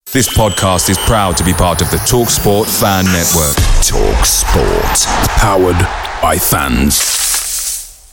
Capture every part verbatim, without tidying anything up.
This podcast is proud to be part of the TalkSport Fan Network. TalkSport. Powered by fans.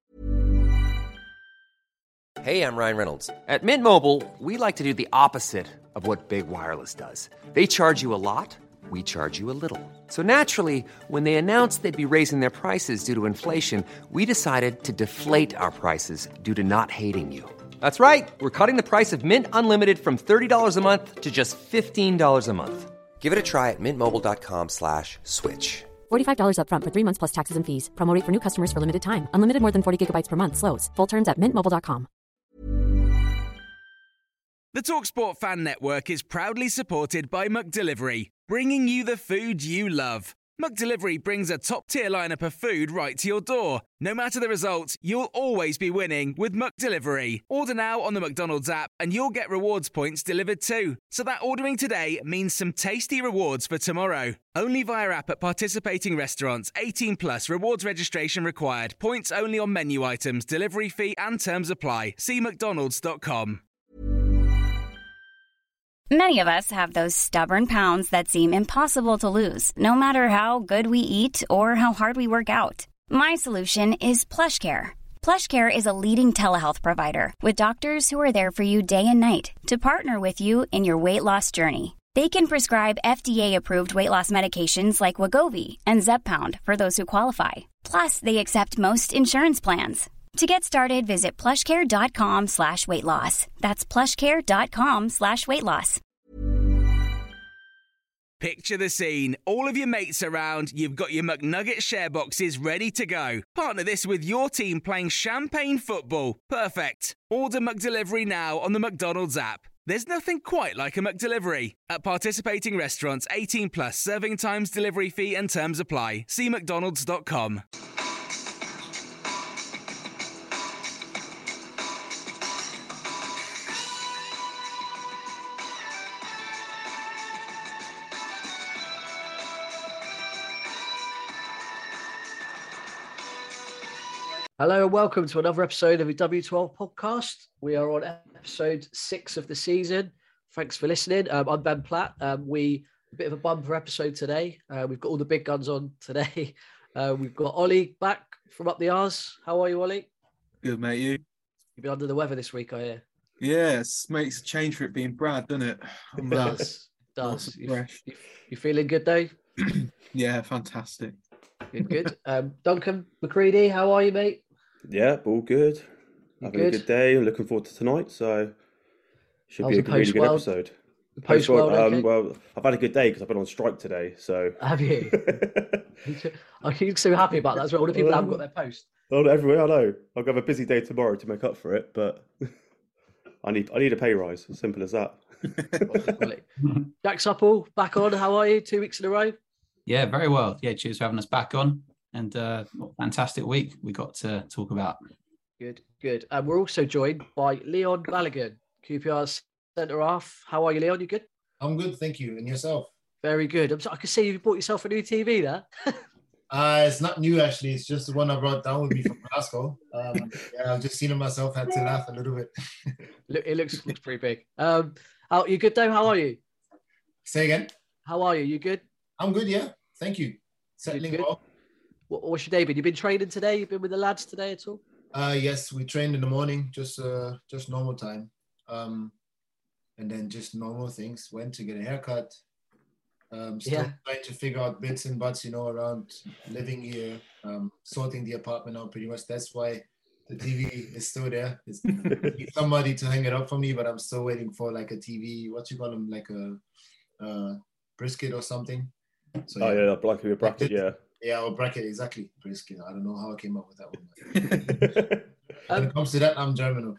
Hey, I'm Ryan Reynolds. At Mint Mobile, we like to do the opposite of what Big Wireless does. They charge you a lot, we charge you a little. So naturally, when they announced they'd be raising their prices due to inflation, we decided to deflate our prices due to not hating you. That's right. We're cutting the price of Mint Unlimited from thirty dollars a month to just fifteen dollars a month. Give it a try at mintmobile.com slash switch. forty-five dollars up front for three months plus taxes and fees. Promo rate for new customers for limited time. Unlimited more than forty gigabytes per month slows. Full terms at mint mobile dot com. The TalkSport Fan Network is proudly supported by McDelivery, bringing you the food you love. McDelivery brings a top-tier lineup of food right to your door. No matter the result, you'll always be winning with McDelivery. Order now on the McDonald's app and you'll get rewards points delivered too. So that ordering today means some tasty rewards for tomorrow. Only via app at participating restaurants. eighteen plus rewards registration required. Points only on menu items, delivery fee and terms apply. See mcdonalds dot com. Many of us have those stubborn pounds that seem impossible to lose, no matter how good we eat or how hard we work out. My solution is PlushCare. PlushCare is a leading telehealth provider with doctors who are there for you day and night to partner with you in your weight loss journey. They can prescribe F D A-approved weight loss medications like Wegovy and Zepbound for those who qualify. Plus, they accept most insurance plans. To get started, visit plushcare.com slash weight loss. That's plushcare.com slash weight loss. Picture the scene. All of your mates around, you've got your McNugget share boxes ready to go. Partner this with your team playing champagne football. Perfect. Order McDelivery now on the McDonald's app. There's nothing quite like a McDelivery. At participating restaurants, eighteen plus, serving times, delivery fee and terms apply. See mcdonalds dot com. Hello and welcome to another episode of the W twelve podcast. We are on episode six of the season. Thanks for listening. Um, I'm Ben Platt. Um, we a bit of a bumper episode today. Uh, we've got all the big guns on today. Uh, we've got Ollie back from up the R's. How are you, Ollie? Good, mate. You? You've been under the weather this week, I hear. Yes, makes a change for it being Brad, doesn't it? It does. does. You, you, you feeling good though? Yeah, fantastic. Good, good. Um, Duncan McCready, how are you, mate? Yeah, all good. Having good? a good day. I'm looking forward to tonight, so should How's be a the really good post-world? episode. The post-world, um, okay? Well, I've had a good day because I've been on strike today, so. Have you? I'm so happy about that as well. All the people that haven't got their post. Oh, everywhere, I know. I'll have a busy day tomorrow to make up for it, but I need I need a pay rise. As simple as that. Jack Supple, back on. How are you? Two weeks in a row? Yeah, very well. Yeah, cheers for having us back on. And uh, what a fantastic week we got to talk about. Good, good. And we're also joined by Leon Balogun, Q P R's centre half. How are you, Leon? You good? I'm good, thank you. And yourself? Very good. I'm so, I can see you bought yourself a new T V there. uh, it's not new, actually. It's just the one I brought down with me from Glasgow. Um, yeah, I've just seen it myself. Had to laugh a little bit. Look, it looks looks pretty big. Um, how, you good, though? How are you? Say again? How are you? You good? I'm good, yeah. Thank you. Settling good? well. What, what's your day been? You been training today? You been with the lads today at all? Uh, yes, we trained in the morning, just uh, just normal time. Um, and then just normal things. Went to get a haircut. Um, still Yeah. trying to figure out bits and bats, you know, around living here, um, sorting the apartment out pretty much. That's why the T V is still there. It's need somebody to hang it up for me, but I'm still waiting for like a T V, what you call them, like a uh, brisket or something. So, Oh yeah, like a bracket, yeah. Yeah, or bracket, exactly. Brisket. I don't know how I came up with that one. When it comes to that, I'm German,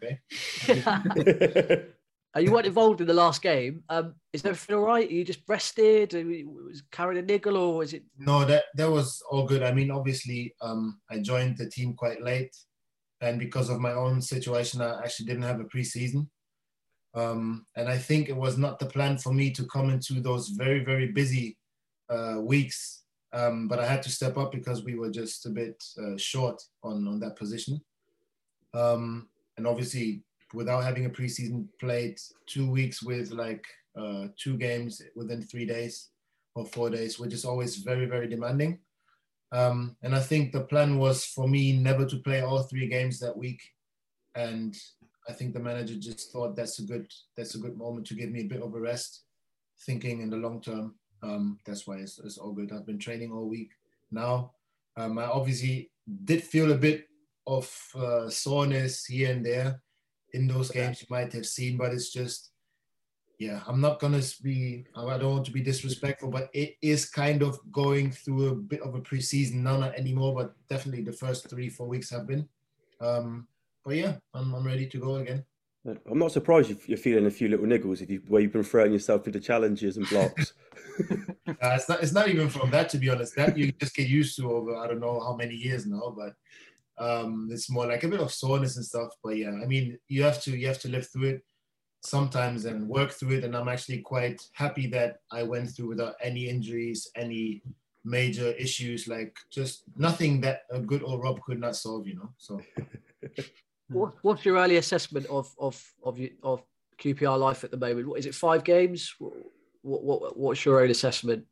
okay? Uh, you weren't involved in the last game. Um, is everything all right? Are you just rested? Are you, was carrying a niggle, or was it? No, that that was all good. I mean, obviously, um, I joined the team quite late, and because of my own situation, I actually didn't have a preseason. Um, and I think it was not the plan for me to come into those very, very busy uh, weeks. Um, but I had to step up because we were just a bit uh, short on, on that position. Um, and obviously, without having a preseason, played two weeks with like uh, two games within three days or four days, which is always very, very demanding. Um, and I think the plan was for me never to play all three games that week. And I think the manager just thought that's a good that's a good moment to give me a bit of a rest, thinking in the long term. Um, that's why it's, it's all good. I've been training all week now. Um, I obviously did feel a bit of uh, soreness here and there in those games you might have seen, but it's just, yeah, I'm not going to be, I don't want to be disrespectful, but it is kind of going through a bit of a preseason, now not anymore, but definitely the first three, four weeks have been. Um, but yeah, I'm, I'm ready to go again. I'm not surprised if you're feeling a few little niggles if you, where you've been throwing yourself into challenges and blocks. uh, it's not. It's not even from that, to be honest. That you just get used to over I don't know how many years now. But um, it's more like a bit of soreness and stuff. But yeah, I mean, you have to you have to live through it sometimes and work through it. And I'm actually quite happy that I went through without any injuries, any major issues, like just nothing that a good old Rob could not solve. You know, so. What, what's your early assessment of of of of Q P R life at the moment? What is it? Five games? What what what's your own assessment?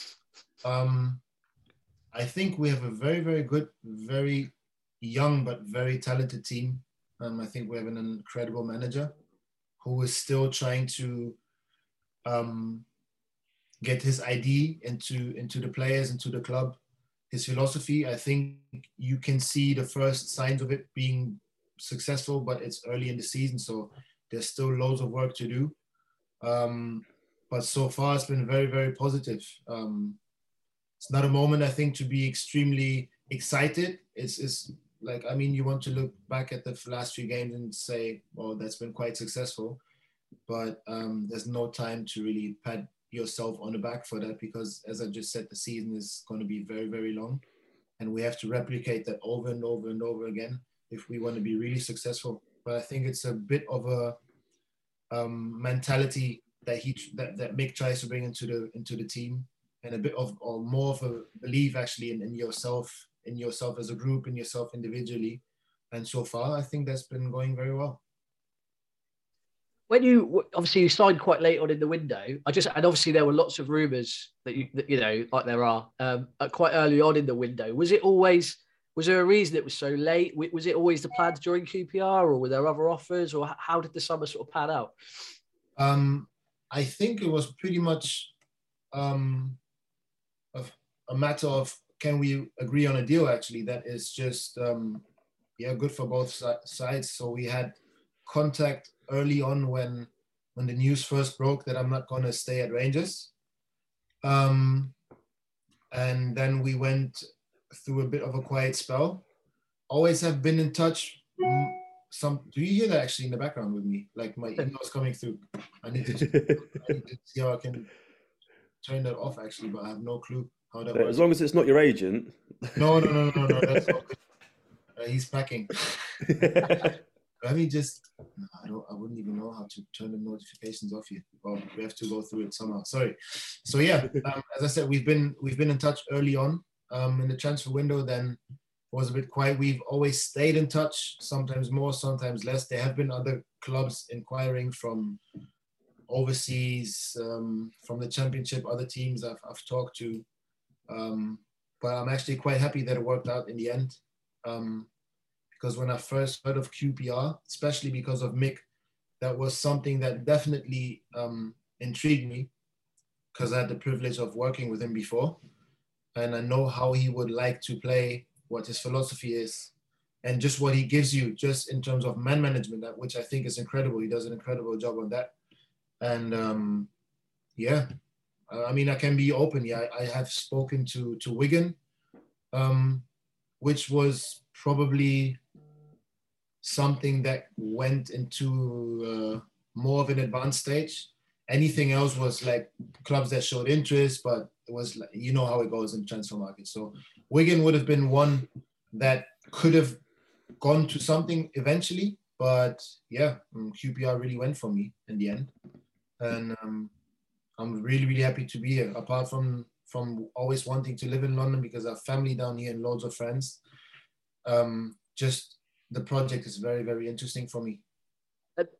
Um, I think we have a very very good, very young but very talented team. Um, I think we have an incredible manager who is still trying to um, get his I D into into the players, into the club. His philosophy. I think you can see the first signs of it being successful, but it's early in the season, so there's still loads of work to do. Um, but so far, it's been very, very positive. Um, it's not a moment, I think, to be extremely excited. It's, it's like, I mean, you want to look back at the last few games and say, well, that's been quite successful. But um, there's no time to really pat yourself on the back for that because, as I just said, the season is going to be very, very long. And we have to replicate that over and over and over again if we want to be really successful. But I think it's a bit of a um, mentality that he that, that Mick tries to bring into the into the team, and a bit of or more of a belief actually in, in yourself, in yourself as a group, in yourself individually. And so far, I think that's been going very well. When you obviously you signed quite late on in the window, I just and obviously there were lots of rumours that you that, you know like there are um, quite early on in the window. Was it always was there a reason it was so late? Was it always the plans during Q P R, or were there other offers, or how did the summer sort of pan out? Um, I think it was pretty much um, a, a matter of can we agree on a deal? Actually, that is just um, yeah good for both sides. So we had contact early on when when the news first broke that I'm not going to stay at Rangers. Um, and then we went through a bit of a quiet spell. Always have been in touch. Some do you hear that actually in the background with me? Like my emails coming through. I need to, I need to see how I can turn that off actually, but I have no clue how that works. As long as it's not your agent. No, no, no, no, no. That's all good. Uh, he's packing. Let me just, no, I don't, I wouldn't even know how to turn the notifications off here. Well, we have to go through it somehow. Sorry. So yeah, um, as I said, we've been, we've been in touch early on um, in the transfer window, then it was a bit quiet. We've always stayed in touch, sometimes more, sometimes less. There have been other clubs inquiring from overseas, um, from the championship, other teams I've, I've talked to. Um, but I'm actually quite happy that it worked out in the end. Um, Because when I first heard of Q P R, especially because of Mick, that was something that definitely um, intrigued me because I had the privilege of working with him before. And I know how he would like to play, what his philosophy is, and just what he gives you just in terms of man management, which I think is incredible. He does an incredible job on that. And um, yeah, I mean, I can be open. Yeah, I, I have spoken to, to Wigan, um, which was probably something that went into uh, more of an advanced stage. Anything else was like clubs that showed interest, but it was like, you know how it goes in transfer market. So Wigan would have been one that could have gone to something eventually, but yeah, Q P R really went for me in the end. And um, I'm really, really happy to be here. Apart from, from always wanting to live in London because I have family down here and loads of friends, um, just the project is very, very interesting for me.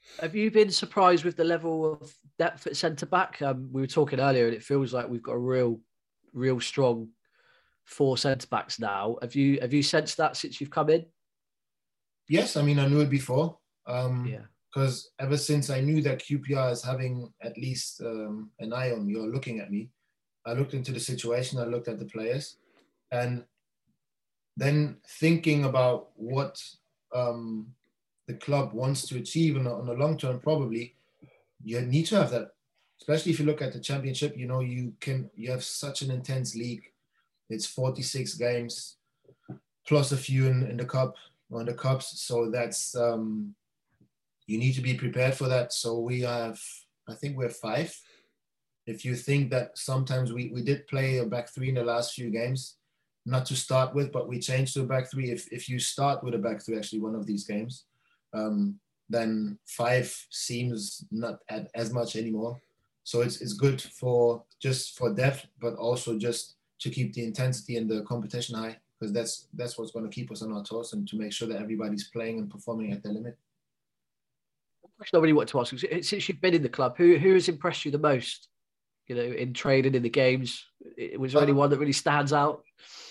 Have you been surprised with the level of depth at centre back? Um, we were talking earlier, and it feels like we've got a real, real strong four centre backs now. Have you have you sensed that since you've come in? Yes, I mean I knew it before. Um, Yeah. Because ever since I knew that Q P R is having at least um, an eye on me or looking at me, I looked into the situation. I looked at the players, and then thinking about what um, the club wants to achieve on a, on a long term, probably you need to have that. Especially if you look at the championship, you know you can you have such an intense league. It's forty-six games plus a few in, in the cup on the cups, so that's um, you need to be prepared for that. So we have, I think we're five. If you think that sometimes we, we did play a back three in the last few games, not to start with, but we changed to a back three. If if you start with a back three, actually one of these games, um, then five seems not at as much anymore. So it's it's good for just for depth, but also just to keep the intensity and the competition high, because that's that's what's going to keep us on our toes and to make sure that everybody's playing and performing at their limit. Question I really want to ask is, since you've been in the club, who who has impressed you the most? You know, in training, in the games, was there anyone that really stands out?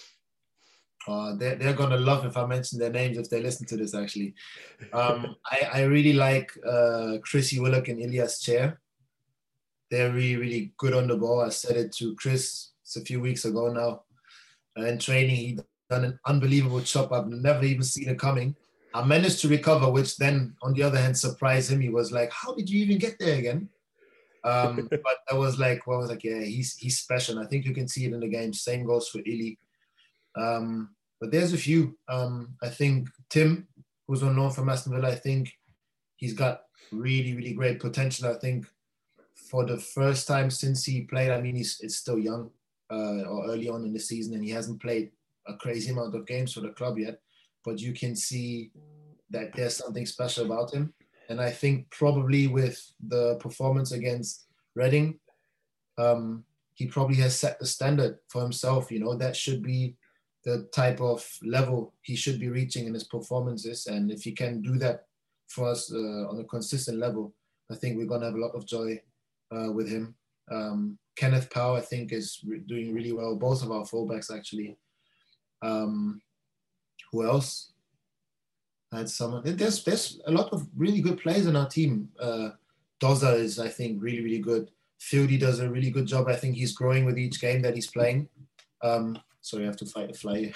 Uh, they're, they're going to love if I mention their names if they listen to this, actually. Um, I, I really like uh, Chrissy Willock and Ilias Chair. They're really, really good on the ball. I said it to Chris it's a few weeks ago now. Uh, in training, he done an unbelievable chop. I've never even seen it coming. I managed to recover, which then, on the other hand, surprised him. He was like, how did you even get there again? Um, but I was like, well, I was like, yeah, he's he's special. And I think you can see it in the game. Same goes for Illy. Um, but there's a few. Um, I think Tim, who's on loan from Aston Villa, I think he's got really, really great potential. I think for the first time since he played, I mean, he's it's still young uh, or early on in the season, and he hasn't played a crazy amount of games for the club yet. But you can see that there's something special about him. And I think probably with the performance against Reading, um, he probably has set the standard for himself. You know, that should be the type of level he should be reaching in his performances. And if he can do that for us uh, on a consistent level, I think we're going to have a lot of joy uh, with him. Um, Kenneth Powell, I think, is re- doing really well. Both of our fullbacks, actually. Um, who else? I had someone. There's there's a lot of really good players in our team. Uh, Doza is, I think, really, really good. Fieldy does a really good job. I think he's growing with each game that he's playing. Um, sorry, I have to fight a fly.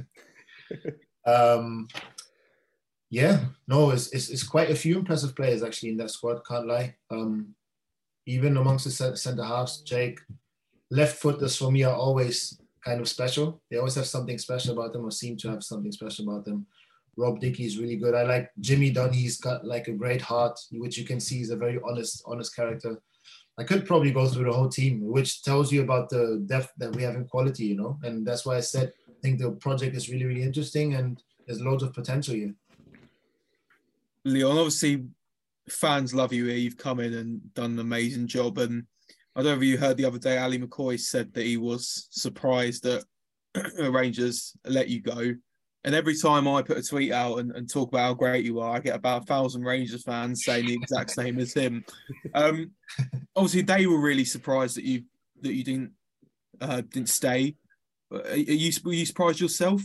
um, yeah, no, it's, it's it's quite a few impressive players actually in that squad. Can't lie. Um, even amongst the centre halves, Jake, left footers for me are always kind of special. They always have something special about them, or seem to have something special about them. Rob Dickey is really good. I like Jimmy Dunn. He's got like a great heart, which you can see is a very honest, honest character. I could probably go through the whole team, which tells you about the depth that we have in quality, you know? And that's why I said, I think the project is really, really interesting and there's loads of potential here. Leon, obviously fans love you here. You've come in and done an amazing job. And I don't know if you heard the other day, Ali McCoy said that he was surprised that Rangers let you go. And every time I put a tweet out and, and talk about how great you are, I get about a thousand Rangers fans saying the exact same as him. Um, obviously, they were really surprised that you that you didn't uh, didn't stay. Are you were you surprised yourself?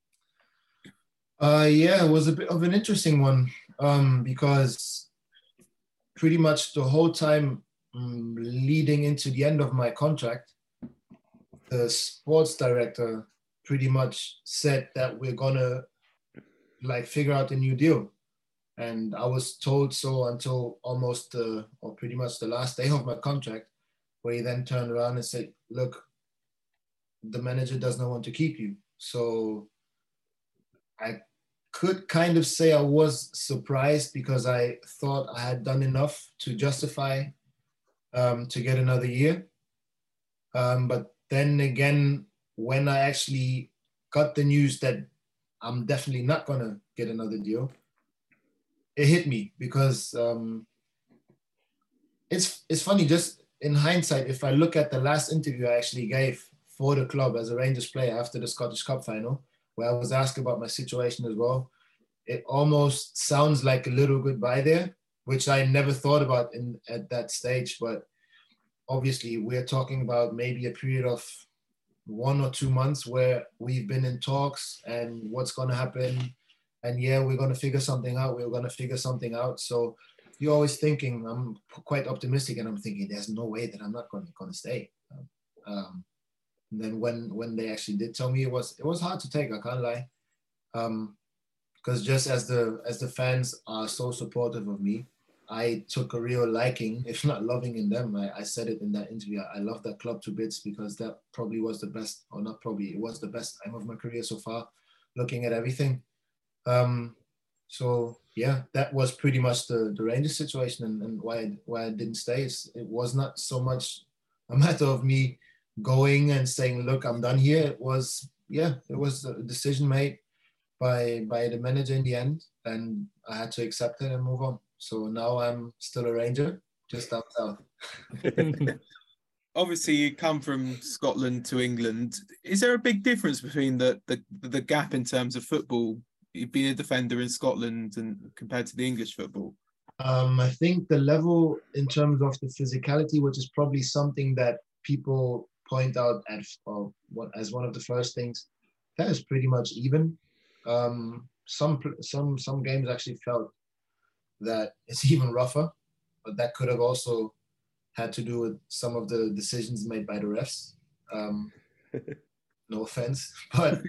Uh, yeah, it was a bit of an interesting one um, because pretty much the whole time um, leading into the end of my contract, the sports director pretty much said that we're gonna like figure out a new deal. And I was told so until almost the, or pretty much the last day of my contract, where he then turned around and said, look, the manager does not want to keep you. So I could kind of say I was surprised because I thought I had done enough to justify um, to get another year. Um, but then again, when I actually got the news that I'm definitely not going to get another deal, it hit me because um, it's it's funny, just in hindsight, if I look at the last interview I actually gave for the club as a Rangers player after the Scottish Cup final, where I was asked about my situation as well, it almost sounds like a little goodbye there, which I never thought about in at that stage. But obviously, we're talking about maybe a period of one or two months where we've been in talks and what's going to happen. And yeah, we're going to figure something out. We're going to figure something out. So you're always thinking, I'm quite optimistic, and I'm thinking, there's no way that I'm not going to, going to stay. Um, and then when when they actually did tell me, it was it was hard to take. I can't lie, because um, just as the as the fans are so supportive of me, I took a real liking, if not loving, in them. I, I said it in that interview. I, I love that club to bits because that probably was the best, or not probably, it was the best time of my career so far, looking at everything. Um, so yeah, that was pretty much the, the Rangers situation, and, and why I, why I didn't stay. It's, it was not so much a matter of me going and saying, look, I'm done here. It was, yeah, it was a decision made by by the manager in the end, and I had to accept it and move on. So now I'm still a Ranger, just down south. Obviously, you come from Scotland to England. Is there a big difference between the the, the gap in terms of football, being a defender in Scotland and compared to the English football? Um, I think the level in terms of the physicality, which is probably something that people point out as, or what, as one of the first things, that is pretty much even. Um, some some some games actually felt that it's even rougher, but that could have also had to do with some of the decisions made by the refs. Um, no offense, but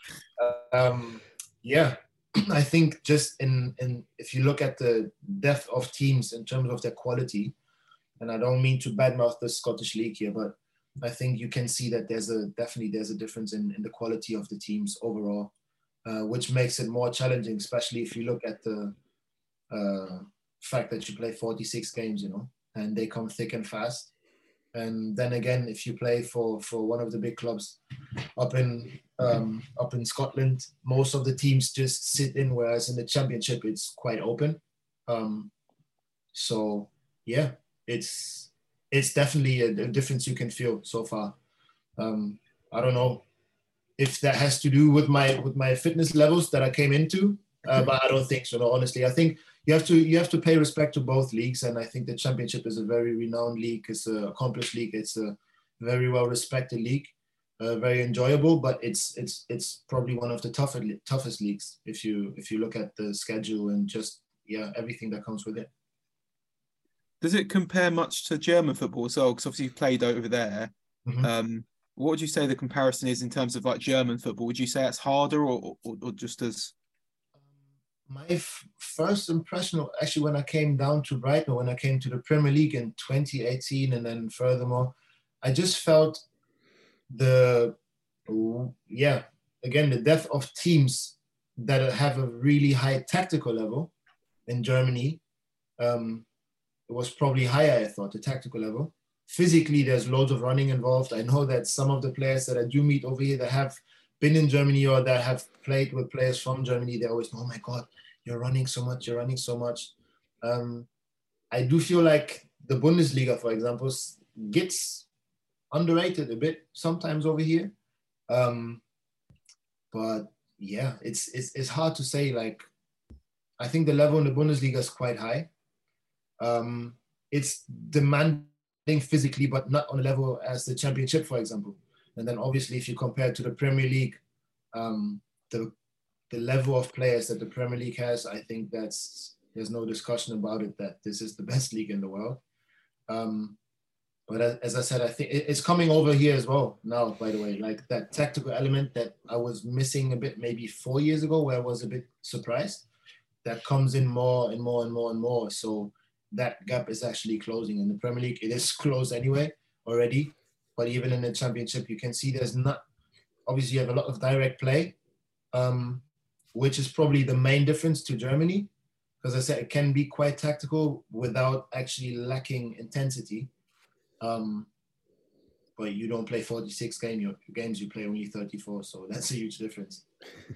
um, yeah, I think just in, in, if you look at the depth of teams in terms of their quality, and I don't mean to badmouth the Scottish League here, but I think you can see that there's a, definitely there's a difference in, in the quality of the teams overall, uh, which makes it more challenging, especially if you look at the uh, fact that you play forty-six games, you know, and they come thick and fast. And then again, if you play for, for one of the big clubs up in um, up in Scotland, most of the teams just sit in, whereas in the Championship, it's quite open. Um, so yeah, it's it's definitely a, a difference you can feel so far. Um, I don't know if that has to do with my with my fitness levels that I came into, uh, but I don't think so. No, honestly, I think you have to you have to pay respect to both leagues, and I think the Championship is a very renowned league. It's an accomplished league. It's a very well respected league, uh, very enjoyable. But it's it's it's probably one of the toughest toughest leagues if you if you look at the schedule and just yeah everything that comes with it. Does it compare much to German football as well? Because obviously you've played over there. Mm-hmm. Um, what would you say the comparison is in terms of like German football? Would you say it's harder or or, or just as? My f- first impression, actually, when I came down to Brighton, when I came to the Premier League in twenty eighteen, and then furthermore, I just felt the, yeah, again, the depth of teams that have a really high tactical level in Germany. Um, it was probably higher, I thought, the tactical level. Physically, there's loads of running involved. I know that some of the players that I do meet over here that have been in Germany or that have played with players from Germany, they always, oh my God, you're running so much, you're running so much. Um, I do feel like the Bundesliga, for example, gets underrated a bit sometimes over here. Um, but yeah, it's, it's it's hard to say. Like, I think the level in the Bundesliga is quite high. Um, it's demanding physically, but not on a level as the Championship, for example. And then obviously, if you compare it to the Premier League, um, the the level of players that the Premier League has, I think that's there's no discussion about it that this is the best league in the world. Um, but as I said, I think it's coming over here as well now, by the way, like that tactical element that I was missing a bit maybe four years ago, where I was a bit surprised, that comes in more and more and more and more. So that gap is actually closing. In the Premier League, it is closed anyway already. But even in the Championship, you can see there's not, obviously you have a lot of direct play, um, which is probably the main difference to Germany. Because I said it can be quite tactical without actually lacking intensity. Um, but you don't play forty-six game, your games, you play only thirty-four. So that's a huge difference.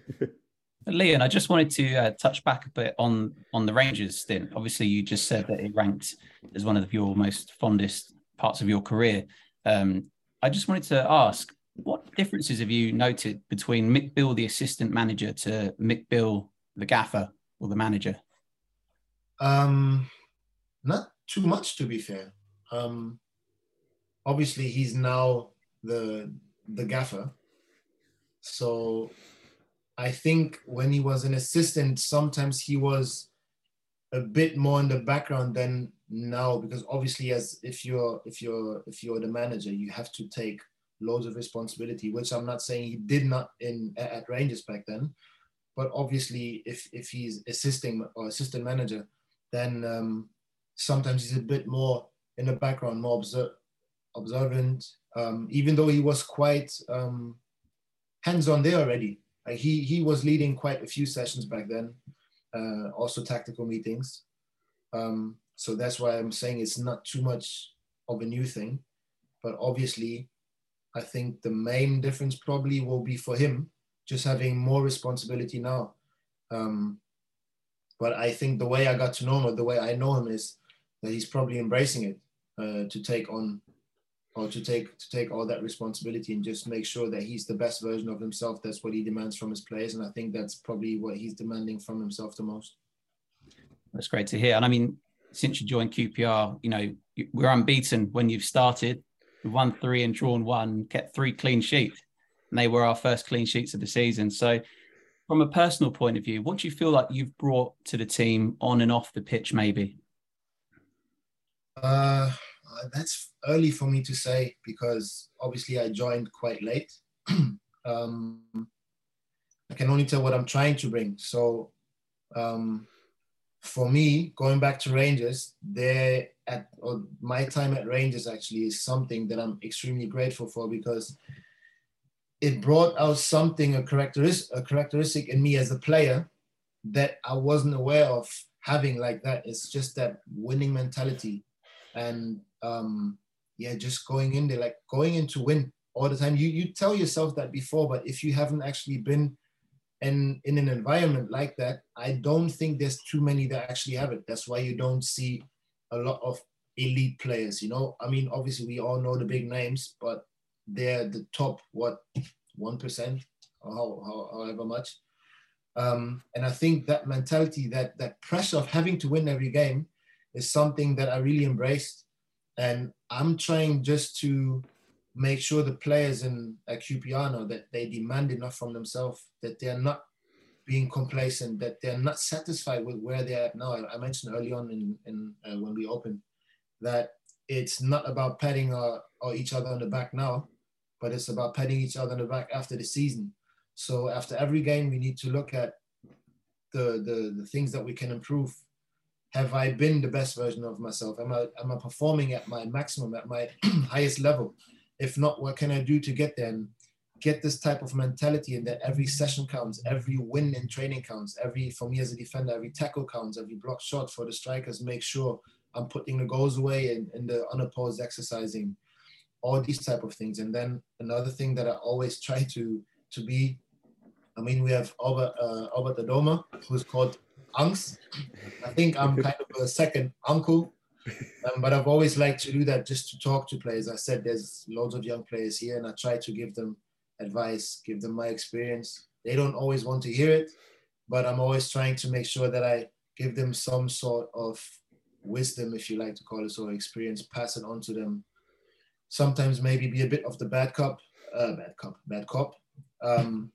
Leon, I just wanted to uh, touch back a bit on, on the Rangers stint. Obviously, you just said that it ranked as one of your most fondest parts of your career. Um, I just wanted to ask, what differences have you noted between Mick Bill, the assistant manager, to Mick Bill, the gaffer or the manager? Um, not too much, to be fair. Um, obviously, he's now the the gaffer. So I think when he was an assistant, sometimes he was a bit more in the background than now, because obviously, as if you're if you're if you're the manager, you have to take loads of responsibility, which I'm not saying he did not in at Rangers back then. But obviously, if if he's assisting or assistant manager, then um, sometimes he's a bit more in the background, more obser- observant. Um, even though he was quite um, hands-on there already. Like he he was leading quite a few sessions back then, uh, also tactical meetings. Um, so that's why I'm saying it's not too much of a new thing. But obviously, I think the main difference probably will be for him just having more responsibility now. Um, but I think the way I got to know him, or the way I know him, is that he's probably embracing it uh, to take on, or to take to take all that responsibility and just make sure that he's the best version of himself. That's what he demands from his players, and I think that's probably what he's demanding from himself the most. That's great to hear. And I mean, since you joined Q P R, you know, we're unbeaten when you've started. We've won three and drawn one, kept three clean sheets. And they were our first clean sheets of the season. So from a personal point of view, what do you feel like you've brought to the team on and off the pitch, maybe? Uh, that's early for me to say, because obviously I joined quite late. um, I can only tell what I'm trying to bring. So um, for me, going back to Rangers, there at or my time at Rangers actually is something that I'm extremely grateful for, because it brought out something, a characteristic, a characteristic in me as a player that I wasn't aware of having like that. It's just that winning mentality. And um, yeah, just going in there, like going in to win all the time. You you tell yourself that before, but if you haven't actually been in, in an environment like that, I don't think there's too many that actually have it. That's why you don't see a lot of elite players, you know? I mean, obviously we all know the big names, but they're the top, what, one percent or how, how, however much. Um, and I think that mentality, that that pressure of having to win every game is something that I really embraced. And I'm trying just to make sure the players in at Q P R know that they demand enough from themselves, that they're not being complacent, that they're not satisfied with where they're at now. I, I mentioned early on in, in uh, when we opened that it's not about patting our, our each other on the back now, but it's about patting each other on the back after the season. So after every game, we need to look at the, the, the things that we can improve. Have I been the best version of myself? Am I, am I performing at my maximum, at my highest level? If not, what can I do to get there? And get this type of mentality in that every session counts, every win in training counts, every, for me as a defender, every tackle counts, every block shot for the strikers, make sure I'm putting the goals away and, and the unopposed exercising, all these type of things. And then another thing that I always try to, to be, I mean, we have Albert, uh, Albert Adoma, who's called Unks. I think I'm kind of a second uncle, um, but I've always liked to do that just to talk to players. I said there's loads of young players here, and I try to give them advice, give them my experience. They don't always want to hear it, but I'm always trying to make sure that I give them some sort of wisdom, if you like to call it, or experience, pass it on to them. Sometimes maybe be a bit of the bad cop, uh, bad cop, bad cop. Um,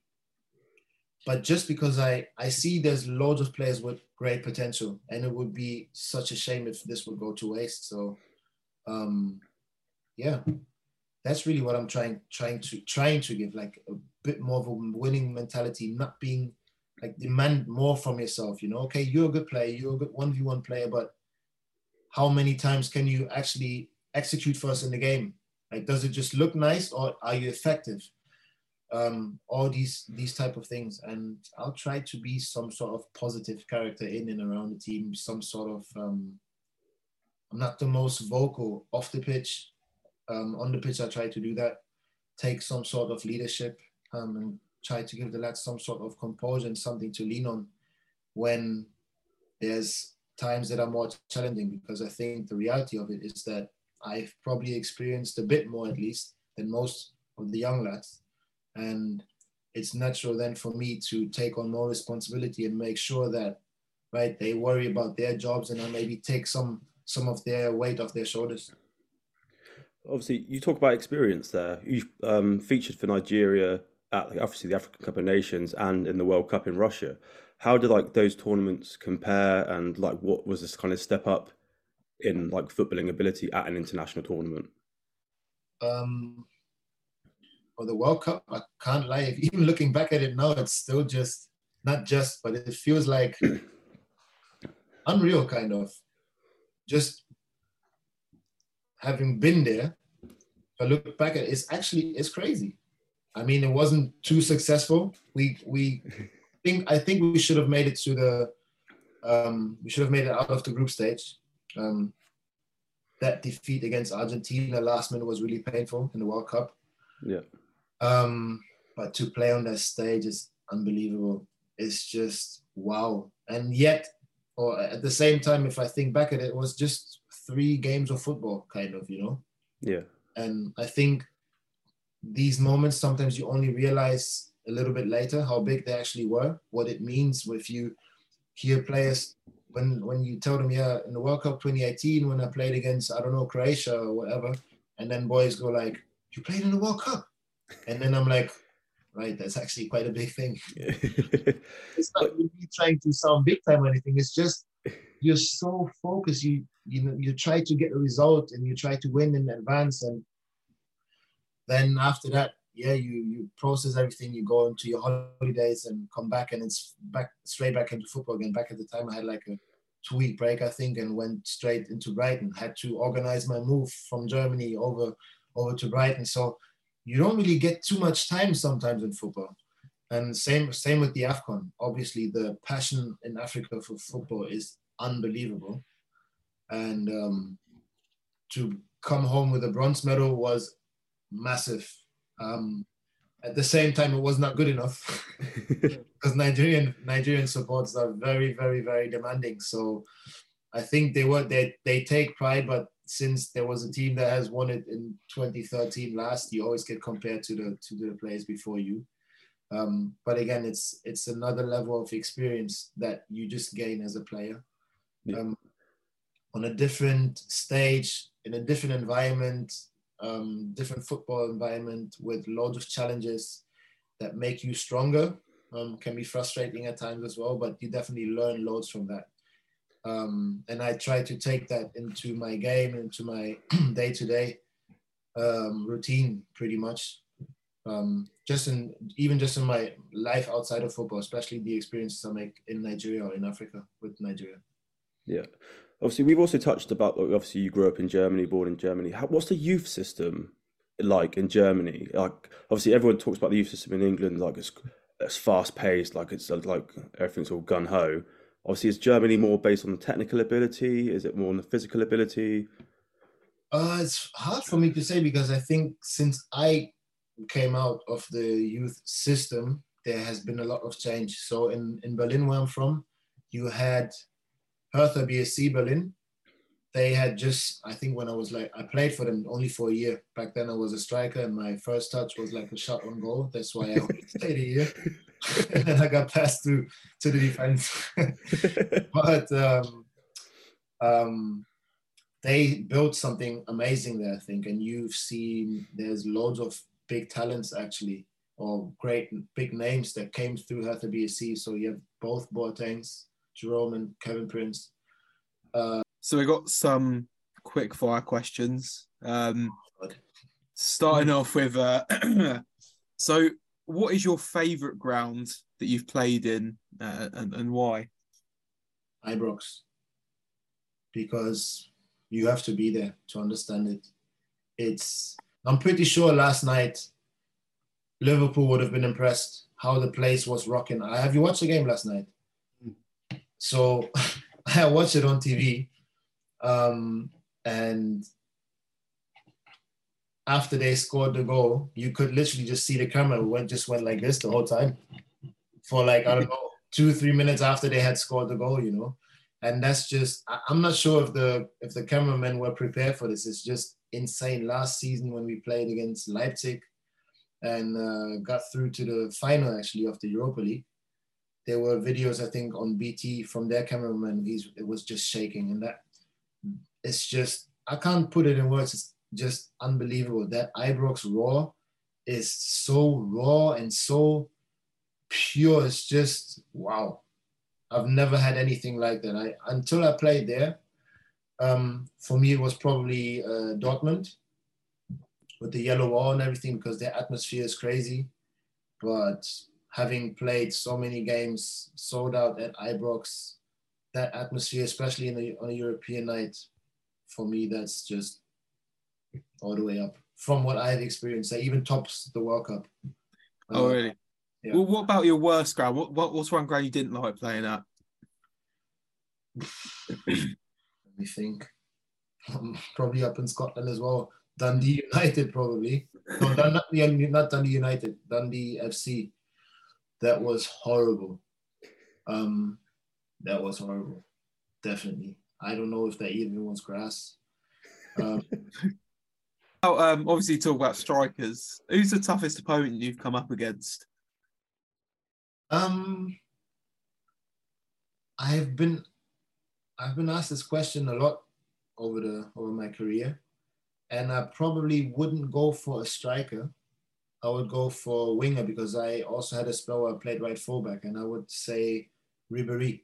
but just because I, I see there's loads of players with great potential, and it would be such a shame if this would go to waste. So, um, yeah, that's really what I'm trying trying to trying to give, like a bit more of a winning mentality, not being like demand more from yourself. You know, okay, you're a good player, you're a good one v one player, but how many times can you actually execute for us in the game? Like, does it just look nice, or are you effective? Um, all these these type of things, and I'll try to be some sort of positive character in and around the team. Some sort of um, I'm not the most vocal off the pitch. Um, on the pitch, I try to do that. Take some sort of leadership um, and try to give the lads some sort of composure and something to lean on when there's times that are more challenging. Because I think the reality of it is that I've probably experienced a bit more, at least, than most of the young lads. And it's natural then for me to take on more responsibility and make sure that, right, they worry about their jobs, and I maybe take some some of their weight off their shoulders. Obviously, you talk about experience there. You um, featured for Nigeria at like, obviously the African Cup of Nations and in the World Cup in Russia. How did like those tournaments compare, and like what was this kind of step up in like footballing ability at an international tournament? Um, for the World Cup, I can't lie. If, even looking back at it now, it's still just not just, but it feels like unreal, kind of. Just having been there, if I look back at it, it's actually it's crazy. I mean, it wasn't too successful. We we think I think we should have made it to the um, we should have made it out of the group stage. Um, that defeat against Argentina last minute was really painful in the World Cup. Yeah. Um, but to play on that stage is unbelievable. It's just wow. And yet, or at the same time, if I think back at it, it was just three games of football, kind of, you know? Yeah. And I think these moments, sometimes you only realize a little bit later how big they actually were, what it means if you hear players, when when you tell them, yeah, in the World Cup twenty eighteen, when I played against, I don't know, Croatia or whatever, and then boys go like, you played in the World Cup? And then I'm like, right, that's actually quite a big thing. It's not really trying to sound big time or anything. It's just, you're so focused. You you know, you try to get a result and you try to win in advance. And then after that, yeah, you you process everything. You go into your holidays and come back, and it's back straight back into football again. Back at the time, I had like a two week break, I think, and went straight into Brighton. Had to organize my move from Germany over over to Brighton. So you don't really get too much time sometimes in football. And same same with the AFCON. Obviously, the passion in Africa for football is unbelievable. And um, to come home with a bronze medal was massive. Um, at the same time, it was not good enough because Nigerian Nigerian supporters are very, very, very demanding. So I think they were they they take pride, but since there was a team that has won it in twenty thirteen last, you always get compared to the to the players before you. Um, but again, it's it's another level of experience that you just gain as a player. Yeah. Um, on a different stage, in a different environment, um, different football environment with loads of challenges that make you stronger. Um, can be frustrating at times as well, but you definitely learn loads from that. Um, and I try to take that into my game, into my day-to-day um, routine, pretty much. Um, just in even just in my life outside of football, especially the experiences I make in Nigeria or in Africa with Nigeria. Yeah. Obviously, we've also touched about, obviously, you grew up in Germany, born in Germany. How, what's the youth system like in Germany? Like, obviously, everyone talks about the youth system in England, like it's, it's fast paced, like it's like everything's all gun ho. Obviously, is Germany more based on the technical ability? Is it more on the physical ability? Uh, it's hard for me to say because I think since I came out of the youth system, there has been a lot of change. So in, in Berlin, where I'm from, you had Hertha B S C Berlin. They had just, I think when I was like, I played for them only for a year. Back then I was a striker and my first touch was like a shot on goal. That's why I only stayed a year. And then I got passed to, to the defense. But um, um, they built something amazing there, I think. And you've seen there's loads of big talents actually, or great big names that came through Hertha B S C. So you have both Boatengs, Jerome and Kevin Prince. Uh, so we got some quick fire questions. Um, starting off with, uh, so what is your favourite ground that you've played in uh, and, and why? Ibrox. Because you have to be there to understand it. It's, I'm pretty sure last night Liverpool would have been impressed how the place was rocking. Have you watched the game last night? So I watched it on T V, um, and after they scored the goal, you could literally just see the camera went just went like this the whole time for like, I don't know, two, three minutes after they had scored the goal, you know. And that's just, I'm not sure if the if the cameramen were prepared for this. It's just insane. Last season when we played against Leipzig and uh, got through to the final actually of the Europa League, there were videos, I think, on B T from their cameraman. He's, it was just shaking. And that it's just, I can't put it in words. It's just unbelievable. That Ibrox raw is so raw and so pure. It's just, wow. I've never had anything like that. I until I played there, um, for me, it was probably uh, Dortmund with the yellow wall and everything, because their atmosphere is crazy. But having played so many games sold out at Ibrox, that atmosphere, especially in a, on a European night, for me, that's just all the way up from what I've experienced. That even tops the World Cup. Oh, Uh, really? Yeah. Well, what about your worst ground? What, what what's one ground you didn't like playing at? Let me think. Um, probably up in Scotland as well. Dundee United, probably. No, Dun- not, not Dundee United. Dundee F C. That was horrible. Um, that was horrible. Definitely. I don't know if that even was grass. Um, oh, um, obviously, talk about strikers. Who's the toughest opponent you've come up against? Um, I've been, I've been asked this question a lot over the over my career, and I probably wouldn't go for a striker. I would go for a winger, because I also had a spell where I played right fullback, and I would say Ribéry.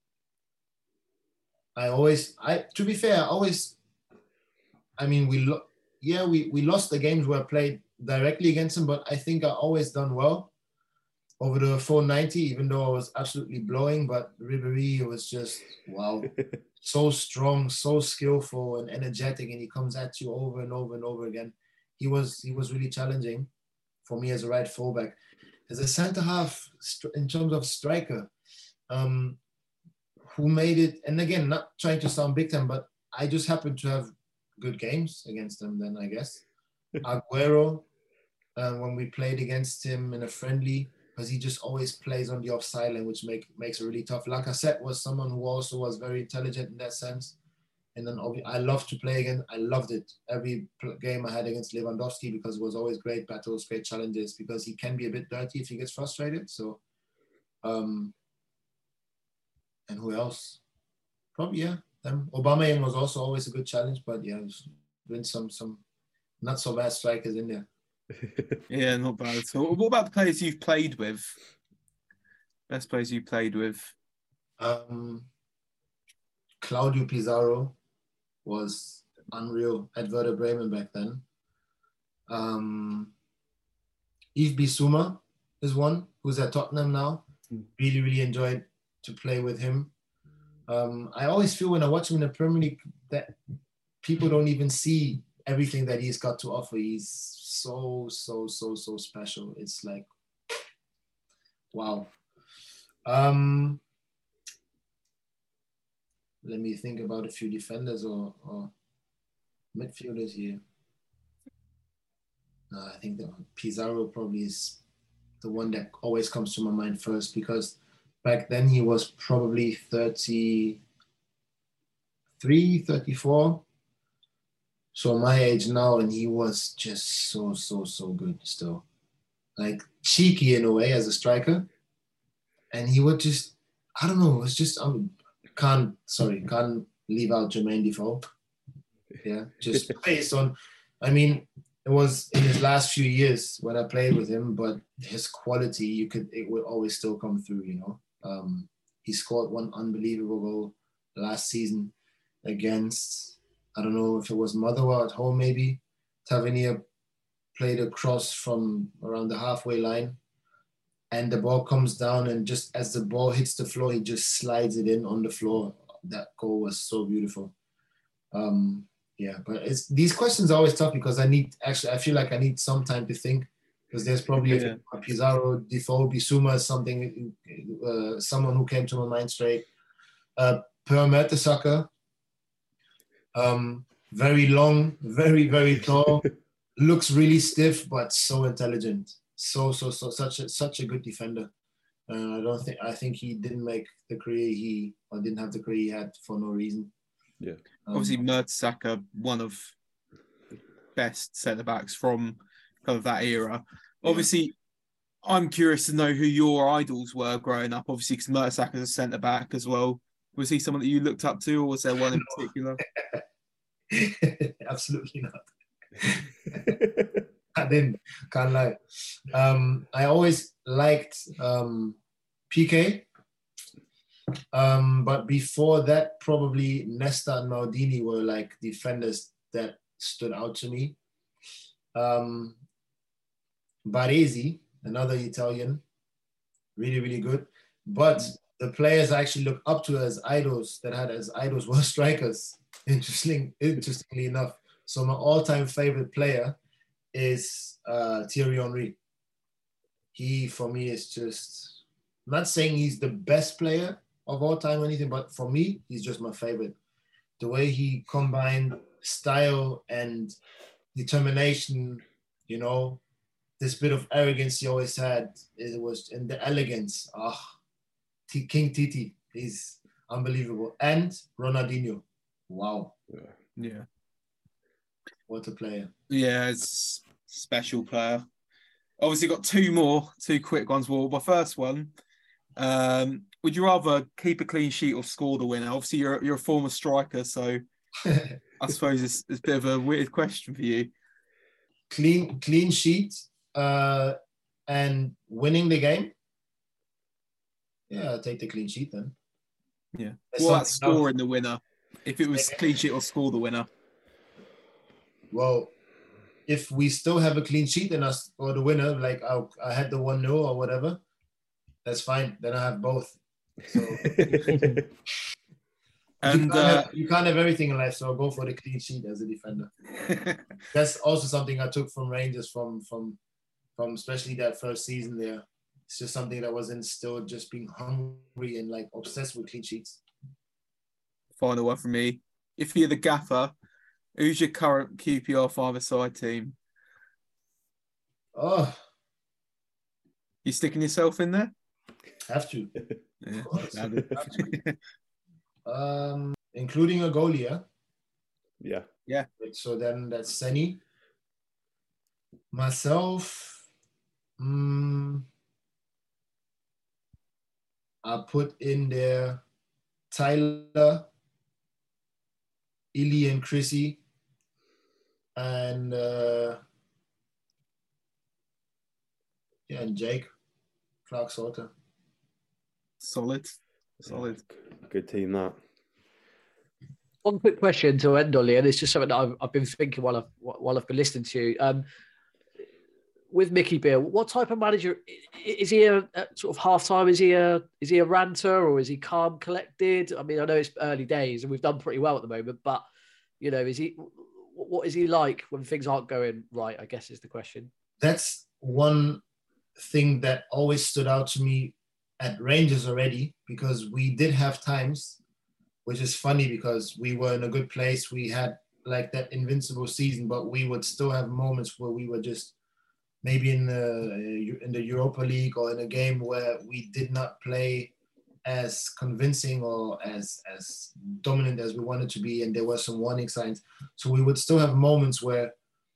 I always, I to be fair, I always, I mean, we lo- yeah, we we lost the games where I played directly against him, but I think I always done well over the four ninety, even though I was absolutely blowing. But Ribéry was just, wow, so strong, so skillful and energetic, and he comes at you over and over and over again. He was he was really challenging for me as a right fullback. As a centre half, in terms of striker, um, who made it, and again, not trying to sound big time, but I just happened to have good games against them then, I guess. Aguero, uh, when we played against him in a friendly, because he just always plays on the offside line, which make, makes it really tough. Lacazette was someone who also was very intelligent in that sense. And then I loved to play again. I loved it. Every game I had against Lewandowski, because it was always great battles, great challenges, because he can be a bit dirty if he gets frustrated. So, um, and who else? Probably, yeah. Um, Aubameyang was also always a good challenge, but yeah, there's been some, some not so bad strikers in there. Yeah, not bad at all. What about the players you've played with? Best players you played with? Um, Claudio Pizarro was unreal at Werder Bremen back then. Um, Yves Bissouma is one who's at Tottenham now. Really, really enjoyed to play with him. Um, I always feel when I watch him in the Premier League that people don't even see everything that he's got to offer. He's so, so, so, so special. It's like, wow. Um, let me think about a few defenders or, or midfielders here. No, I think that Pizarro probably is the one that always comes to my mind first, because back then he was probably thirty-three, thirty-four. So my age now, and he was just so, so, so good still. Like cheeky in a way as a striker. And he would just, I don't know, it's just, I can't, sorry, can't leave out Jermaine Defoe. Yeah, just based on, I mean, it was in his last few years when I played with him, but his quality, you could, it would always still come through, you know. Um, he scored one unbelievable goal last season against, I don't know if it was Motherwell at home maybe. Tavernier played a cross from around the halfway line, and the ball comes down, and just as the ball hits the floor, he just slides it in on the floor. That goal was so beautiful. Um, yeah, but it's, these questions are always tough, because I need, actually, I feel like I need some time to think, because there's probably yeah. a Pizarro, Defoe, Bissouma, something, uh, someone who came to my mind straight. Uh, Per Mertesacker, um, very long, very, very tall, looks really stiff, but so intelligent. So, so, so, such a, such a good defender. Uh, I don't think, I think he didn't make the career he, or didn't have the career he had for no reason. Yeah. Um, Obviously, Mertesacker, one of the best centre-backs from kind of that era. Yeah. Obviously, I'm curious to know who your idols were growing up, obviously, because Mertesacker's a centre-back as well. Was he someone that you looked up to, or was there one in particular? Absolutely not. I didn't, can't lie. Um, I always liked um, P K. Um, but before that, probably Nesta and Maldini were like defenders that stood out to me. Um, Baresi, another Italian, really, really good. But the players I actually look up to as idols, that had as idols, were strikers, interesting, interestingly enough. So my all-time favorite player is uh, Thierry Henry. He, for me, is just, I'm not saying he's the best player of all time or anything, but for me, he's just my favorite. The way he combined style and determination, you know, this bit of arrogance he always had, it was in the elegance. Ah, oh, King Titi, he's unbelievable. And Ronaldinho, wow. Yeah. What a player. Yeah, it's a special player. Obviously got two more, two quick ones. Well, my first one, um, would you rather keep a clean sheet or score the winner? Obviously, you're, you're a former striker, so I suppose it's, it's a bit of a weird question for you. Clean clean sheet uh, and winning the game? Yeah, I'll take the clean sheet then. Yeah. What about scoring the winner? If it was clean sheet or score the winner? Well, if we still have a clean sheet and I score the winner, like I, I had the one nil or whatever, that's fine. Then I have both. So and you, can't uh, have, you can't have everything in life, so I'll go for the clean sheet as a defender. That's also something I took from Rangers, from from from especially that first season there. It's just something that was instilled, just being hungry and like obsessed with clean sheets. Final one from me. If you're the gaffer, who's your current Q P R five-a-side team? Oh. You sticking yourself in there? Have to. Yeah. Have to. Um, including a goalie, yeah? Yeah. Yeah. So then that's Senny. Myself, um, I put in there Tyler, Illy and Chrissy, and uh, yeah, and Jake, Clark Salter. Solid. Solid. Yeah, good team, that. One quick question to end on, Lee, and it's just something that I've, I've been thinking while I've while I've been listening to you. Um, with Mickey Beale, what type of manager is he? A, a sort of halftime? Is he a is he a ranter, or is he calm, collected? I mean, I know it's early days and we've done pretty well at the moment, but you know, is he? What is he like when things aren't going right? I guess is the question. That's one thing that always stood out to me at Rangers already, because we did have times, which is funny because we were in a good place. We had like that invincible season, but we would still have moments where we were just maybe in the in the Europa League or in a game where we did not play as convincing or as as dominant as we wanted to be, and there were some warning signs. So we would still have moments where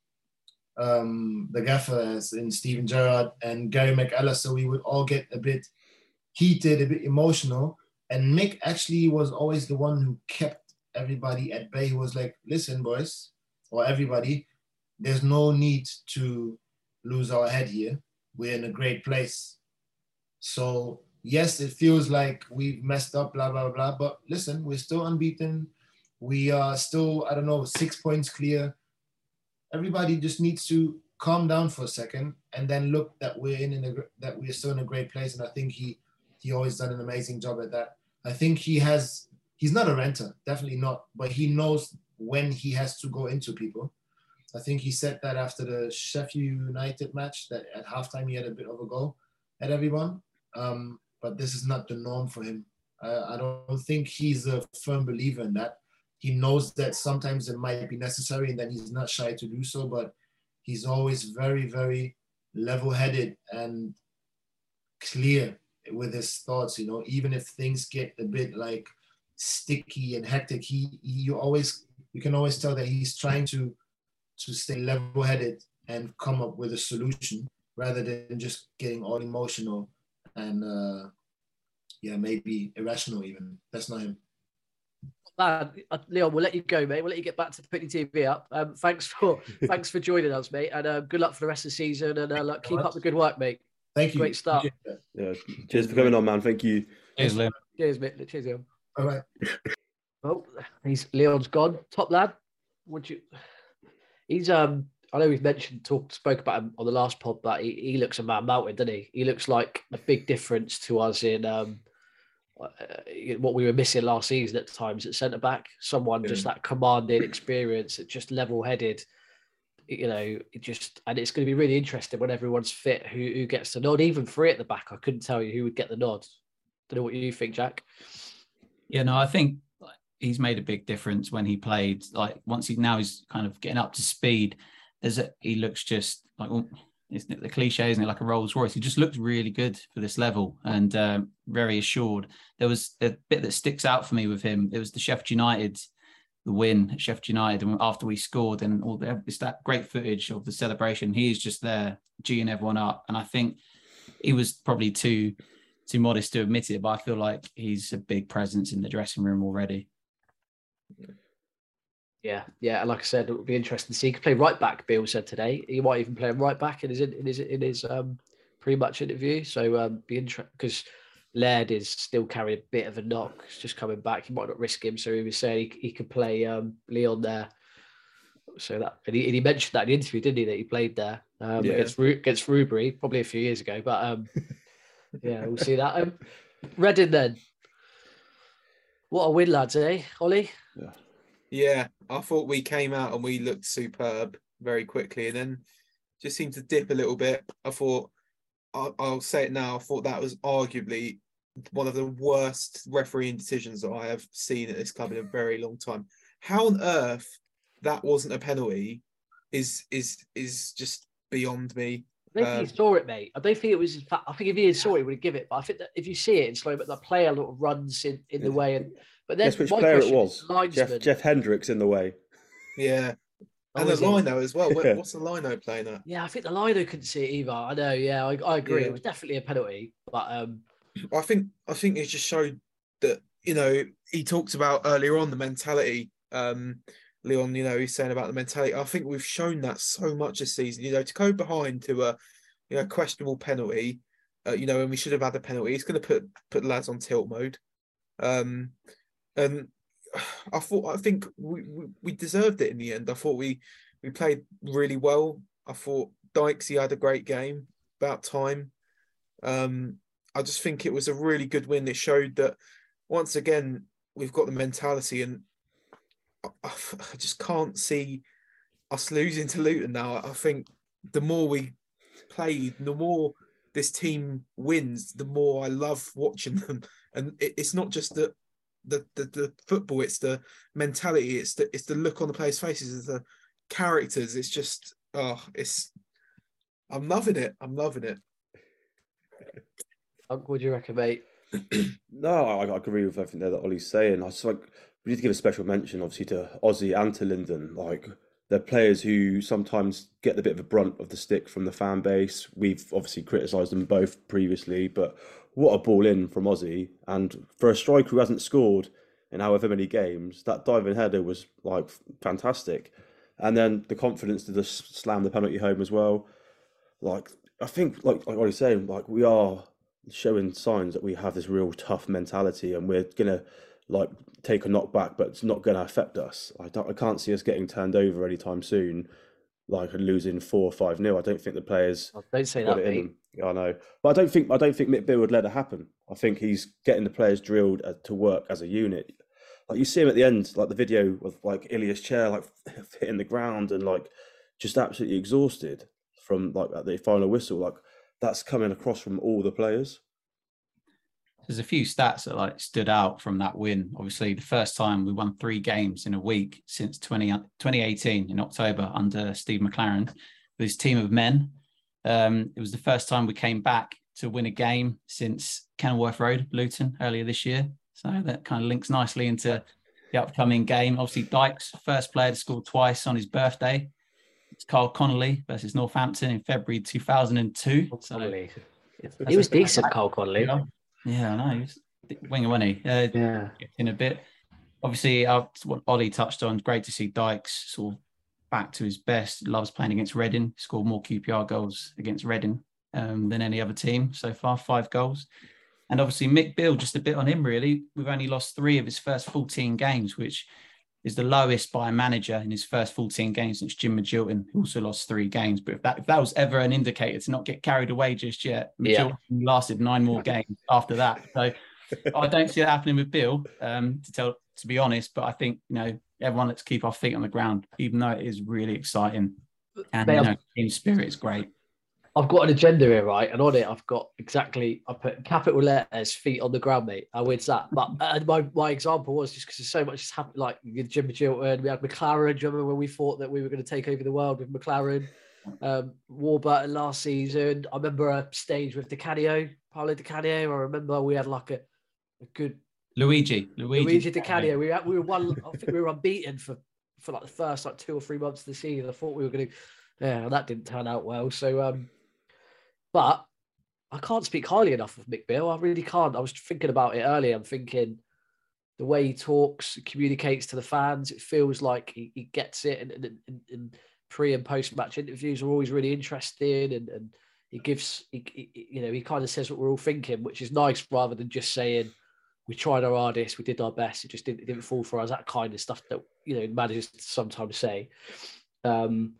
um, the gaffer, as in Steven Gerrard and Gary McAllister, we would all get a bit heated, a bit emotional. And Mick actually was always the one who kept everybody at bay. He was like, listen, boys, or everybody, there's no need to lose our head here. We're in a great place. So yes, it feels like we've messed up, blah, blah, blah. But listen, we're still unbeaten. We are still, I don't know, six points clear. Everybody just needs to calm down for a second and then look that we're in, in a, that we're still in a great place. And I think he he always done an amazing job at that. I think he has, he's not a renter, definitely not, but he knows when he has to go into people. I think he said that after the Sheffield United match, that at halftime he had a bit of a go at everyone. Um, but this is not the norm for him. Uh, I don't think he's a firm believer in that. He knows that sometimes it might be necessary and then he's not shy to do so, but he's always very, very level-headed and clear with his thoughts, you know, even if things get a bit like sticky and hectic, he, he you always, you can always tell that he's trying to to stay level-headed and come up with a solution rather than just getting all emotional and uh, yeah, maybe irrational even. That's not him. Man, uh, Leon, we'll let you go, mate. We'll let you get back to putting your T V up. Um, thanks for thanks for joining us, mate, and uh, good luck for the rest of the season. And uh, look, keep up the good work, mate. Thank you. Great start. Yeah, cheers for coming on, man. Thank you. Cheers, Leon. Cheers, mate. Cheers, Leon. All right. Well, he's Leon's gone. Top lad. Would you? He's um. I know we've mentioned, talked, spoke about him on the last pod, but he, he looks a man mountain, doesn't he? He looks like a big difference to us in um, uh, what we were missing last season at times at centre back. Someone yeah. just that commanding experience, just level headed. You know, it just and it's going to be really interesting when everyone's fit. Who who gets the nod? Even three at the back, I couldn't tell you who would get the nod. Don't know what you think, Jack. Yeah, no, I think he's made a big difference when he played. Like once he now he's kind of getting up to speed. There's a, he looks just like, well, isn't it the cliche, isn't it? Like a Rolls Royce. He just looks really good for this level and um, very assured. There was a bit that sticks out for me with him. It was the Sheffield United, the win at Sheffield United. And after we scored and all the, it's that great footage of the celebration. He is just there, geeing everyone up. And I think he was probably too, too modest to admit it, but I feel like he's a big presence in the dressing room already. Yeah, yeah, and like I said, it would be interesting to see. He could play right back. Bill said today he might even play him right back in his in his in his um pre-match interview. So um, be interesting because Laird is still carrying a bit of a knock. He's just coming back. He might not risk him. So he was saying he, he could play um, Leon there. So that and he, and he mentioned that in the interview, didn't he? That he played there um, yeah. against against Rubery probably a few years ago. But um, yeah, we'll see that. Um, Reading then. What a win, lads, eh, Ollie? Yeah. Yeah, I thought we came out and we looked superb very quickly and then just seemed to dip a little bit. I thought, I'll, I'll say it now, I thought that was arguably one of the worst refereeing decisions that I have seen at this club in a very long time. How on earth that wasn't a penalty is is is just beyond me. I don't think um, he saw it, mate. I don't think it was. In fact, I think if he had saw it, he would have given it. But I think that if you see it in slow, but the player lot of runs in, in the way, and but then guess which player it was? Jeff, Jeff Hendricks in the way. Yeah, and oh, the Lino as well. What, what's the Lino playing at? Yeah, I think the Lino couldn't see it either. I know. Yeah, I, I agree. Yeah. It was definitely a penalty, but um, I think I think it just showed that you know he talked about earlier on the mentality. Um, Leon, you know, he's saying about the mentality. I think we've shown that so much this season. You know, to go behind to a, you know, questionable penalty, uh, you know, and we should have had a penalty. It's going to put put lads on tilt mode. Um, and I thought, I think we, we we deserved it in the end. I thought we we played really well. I thought Dykes, he had a great game. About time. Um, I just think it was a really good win. It showed that once again we've got the mentality and. I just can't see us losing to Luton now. I think the more we played, the more this team wins, the more I love watching them. And it's not just the the the, the football; it's the mentality, it's the it's the look on the players' faces, it's the characters. It's just oh, it's I'm loving it. I'm loving it. What do you reckon, mate? No, I, I agree with everything there that Ollie's saying. I just like. We need to give a special mention, obviously, to Ozzy and to Linden. Like, they're players who sometimes get the bit of a brunt of the stick from the fan base. We've obviously criticised them both previously, but what a ball in from Ozzy. And for a striker who hasn't scored in however many games, that diving header was, like, fantastic. And then the confidence to just slam the penalty home as well. Like, I think, like, like Ollie's saying, like, we are showing signs that we have this real tough mentality and we're going to, like, take a knockback, but it's not going to affect us. I don't. I can't see us getting turned over anytime soon, like and losing four or five nil. I don't think the players. Oh, don't say that, mate. Yeah, I know, but I don't think. I don't think Mick Beale would let it happen. I think he's getting the players drilled to work as a unit. Like you see him at the end, like the video of like Ilias Chair, like hitting the ground and like just absolutely exhausted from like at the final whistle. Like that's coming across from all the players. There's a few stats that like stood out from that win. Obviously, the first time we won three games in a week since twenty eighteen in October under Steve McLaren with his team of men. Um, it was the first time we came back to win a game since Kenilworth Road, Luton, earlier this year. So that kind of links nicely into the upcoming game. Obviously, Dykes, first player to score twice on his birthday. It's Carl Connolly versus Northampton in February two thousand two. So, he was decent, Carl Connolly. Yeah, I know. He was winger, wasn't he? Uh, yeah. In a bit. obviously, uh, what Ollie touched on, great to see Dykes sort of back to his best. Loves playing against Reading. Scored more Q P R goals against Reading um, than any other team so far, five goals. And obviously Mick Beale, just a bit on him really. We've only lost three of his first fourteen games, which is the lowest by a manager in his first fourteen games since Jim Magilton, who also lost three games. But if that if that was ever an indicator to not get carried away just yet, Magilton yeah. lasted nine more games after that. So I don't see that happening with Beale, um, to tell to be honest. But I think, you know, everyone, let's keep our feet on the ground, even though it is really exciting. And you know, team spirit is great. I've got an agenda here, right? And on it, I've got exactly, I put capital letters, feet on the ground, mate. How weird's that? But uh, my, my example was just because there's so much has happened, like Jim Magilton, we had McLaren. Do you remember when we thought that we were going to take over the world with McLaren? Um, Warburton last season. I remember a stage with Di Canio, Paolo Di Canio. I remember we had like a, a good... Luigi. Luigi, Luigi Di Canio. We, had, we were one, I think we were unbeaten for, for like the first like two or three months of the season. I thought we were going to... Yeah, that didn't turn out well. So... um. But I can't speak highly enough of Mick Beale. I really can't. I was thinking about it earlier. I'm thinking the way he talks, communicates to the fans, it feels like he, he gets it. And, and, and, and pre and post match interviews are always really interesting. And, and he gives, he, he, you know, he kind of says what we're all thinking, which is nice rather than just saying, we tried our hardest, we did our best. It just didn't, it didn't fall for us. That kind of stuff that, you know, managers sometimes say. Um,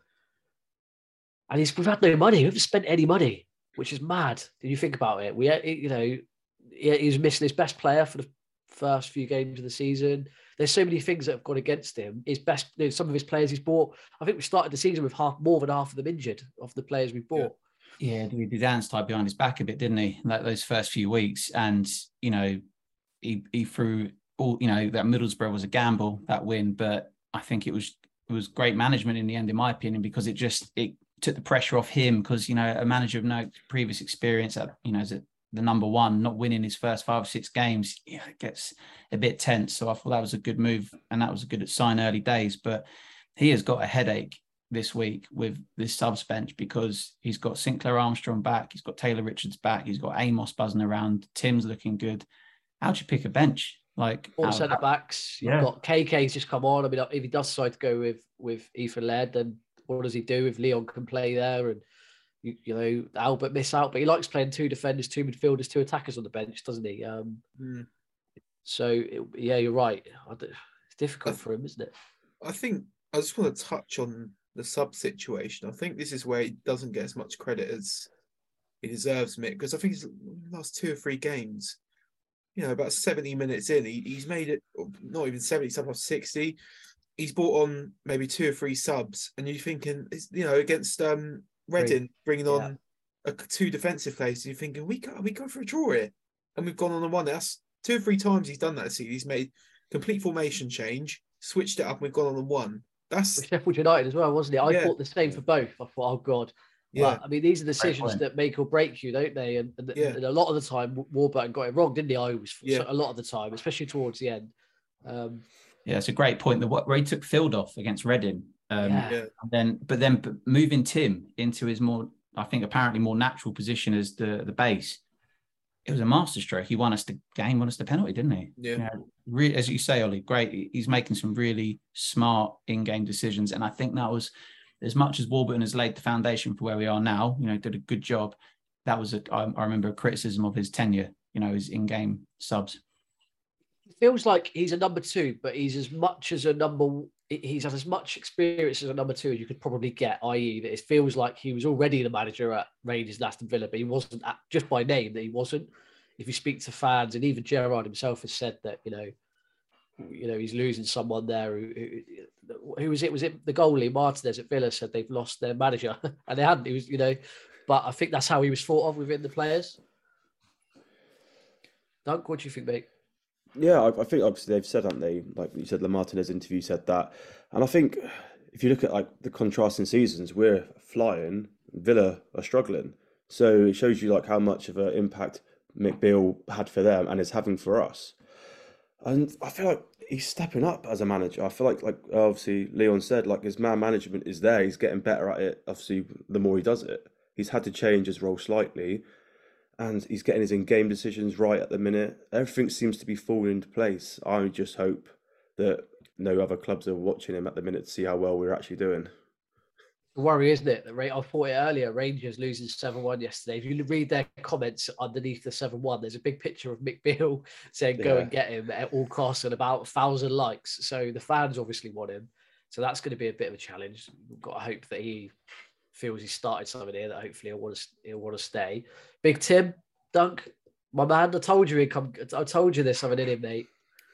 and he's, we've had no money. We haven't spent any money, which is mad. Did you think about it? We, you know, he was missing his best player for the first few games of the season. There's so many things that have gone against him. His best, you know, some of his players he's bought. I think we started the season with half, more than half of them injured of the players we bought. Yeah, he did dance tied behind his back a bit, didn't he? Like those first few weeks, and you know, he he threw all. You know, that Middlesbrough was a gamble, that win, but I think it was it was great management in the end, in my opinion, because it just it. took the pressure off him, because, you know, a manager of no previous experience at, you know, as a, the number one, not winning his first five or six games, yeah, it gets a bit tense. So I thought that was a good move, and that was a good sign early days. But he has got a headache this week with this subs bench, because he's got Sinclair Armstrong back, he's got Taylor Richards back, he's got Amos buzzing around, Tim's looking good. How'd you pick a bench? Like all centre backs, you've yeah. got K K's just come on. I mean, if he does decide to go with with Ethan Laird, then what does he do if Leon can play there? And, you, you know, Albert miss out, but he likes playing two defenders, two midfielders, two attackers on the bench, doesn't he? Um, mm. So, it, yeah, you're right. It's difficult for him, isn't it? I think I just want to touch on the sub situation. I think this is where he doesn't get as much credit as he deserves, Mick, because I think his last two or three games, you know, about seventy minutes in, he, he's made it, not even seventy, sometimes sixty. He's brought on maybe two or three subs, and you're thinking, you know, against um, Reading, bringing on yeah. a, two defensive players, you're thinking, we go, we go for a draw here, and we've gone on a one. That's two or three times he's done that this season. He's made complete formation change, switched it up, and we've gone on a one. That's with Sheffield United as well, wasn't it? I yeah. thought the same for both. I thought, oh god. Yeah, but, I mean, these are decisions that make or break you, don't they? And, and, yeah. and a lot of the time, Warburton got it wrong, didn't he? I was yeah. so, a lot of the time, especially towards the end. Um, Yeah, it's a great point. The where he took Field off against Reading, um, yeah. then but then moving Tim into his more, I think, apparently more natural position as the the base. It was a masterstroke. He won us the game, won us the penalty, didn't he? Yeah. You know, re- as you say, Ollie, great. He's making some really smart in-game decisions, and I think that was, as much as Warburton has laid the foundation for where we are now. You know, did a good job. That was a I, I remember a criticism of his tenure. You know, his in-game subs. Feels like he's a number two, but he's as much as a number. He's had as much experience as a number two as you could probably get. that is, that it feels like he was already the manager at Rangers and Aston Villa, but he wasn't at, just by name. That he wasn't. If you speak to fans, and even Gerrard himself has said that, you know, you know, he's losing someone there. Who, who, who was it? Was it the goalie Martinez at Villa said they've lost their manager, and they hadn't. He was, you know, but I think that's how he was thought of within the players. Dunk, what do you think, mate? Yeah, I, I think obviously they've said, haven't they? Like you said, the Martinez interview said that. And I think if you look at like the contrasting seasons, we're flying, Villa are struggling. So it shows you like how much of an impact Mick Beale had for them and is having for us. And I feel like he's stepping up as a manager. I feel like, like obviously Leon said, like his man management is there. He's getting better at it. Obviously, the more he does it, he's had to change his role slightly. And he's getting his in-game decisions right at the minute. Everything seems to be falling into place. I just hope that no other clubs are watching him at the minute to see how well we're actually doing. The worry, isn't it? That I thought it earlier. Rangers losing seven one yesterday. If you read their comments underneath the seven one, there's a big picture of Mick Beale saying "Go Yeah. and get him" at all costs and about a thousand likes. So the fans obviously want him. So that's going to be a bit of a challenge. We've got to hope that he feels he started something here. That hopefully he'll want to he'll want to stay. Big Tim, Dunk, my man. I told you he come. I told you there's something in him, mate.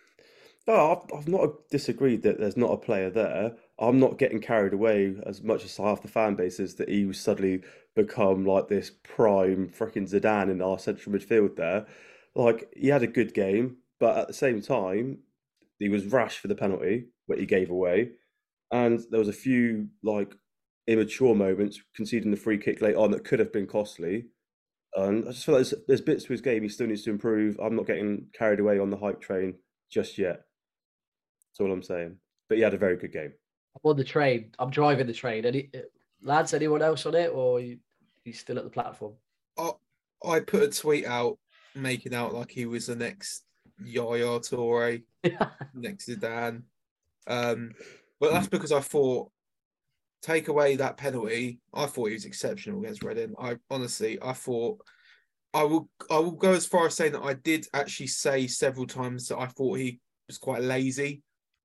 No, I've, I've not disagreed that there's not a player there. I'm not getting carried away as much as half the fan base is that he was suddenly become like this prime freaking Zidane in our central midfield there. Like, he had a good game, but at the same time, he was rash for the penalty that he gave away. And there was a few like immature moments, conceding the free kick late on that could have been costly. And I just feel like there's, there's bits to his game he still needs to improve. I'm not getting carried away on the hype train just yet. That's all I'm saying. But he had a very good game. I'm on the train. I'm driving the train. Any lads? Anyone else on it, or are you, are you still at the platform? I, I put a tweet out making out like he was the next Yaya Toure, next Zidane. Um, but that's because I thought, take away that penalty, I thought he was exceptional against Reading. I honestly, I thought, I will, I will go as far as saying that I did actually say several times that I thought he was quite lazy.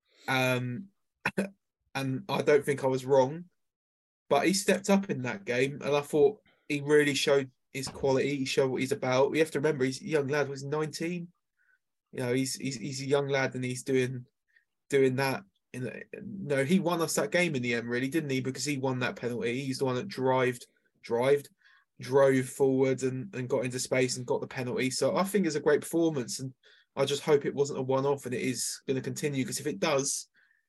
Um, and I don't think I was wrong, but he stepped up in that game, and I thought he really showed his quality. He showed what he's about. We have to remember he's a young lad. Was nineteen? You know, he's he's he's a young lad, and he's doing doing that. In the, no, he won us that game in the end, really, didn't he? Because he won that penalty. He's the one that drived, drived, drove forward and, and got into space and got the penalty. So I think it's a great performance, and I just hope it wasn't a one-off and it is going to continue. Because if it does,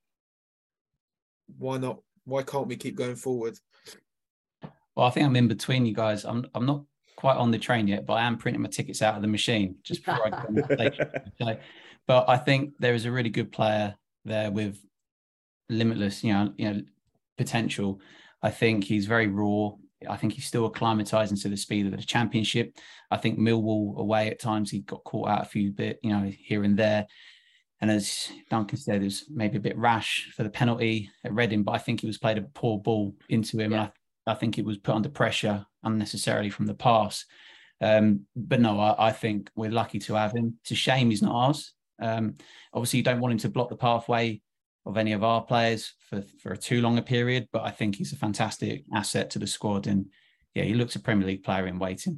why not? Why can't we keep going forward? Well, I think I'm in between you guys. I'm I'm not quite on the train yet, but I am printing my tickets out of the machine just before I go on the station. Okay. But I think there is a really good player there with limitless, you know, you know, potential. I think he's very raw. I think he's still acclimatizing to the speed of the Championship. I think Millwall away at times he got caught out a few bit, you know, here and there. And as Duncan said, it was maybe a bit rash for the penalty at Reading, but I think he was played a poor ball into him. Yeah. And I, I think it was put under pressure unnecessarily from the pass. Um, but no, I, I think we're lucky to have him. It's a shame he's not ours. Um, obviously, you don't want him to block the pathway of any of our players for, for a too long a period, but I think he's a fantastic asset to the squad. And yeah, he looks a Premier League player in waiting.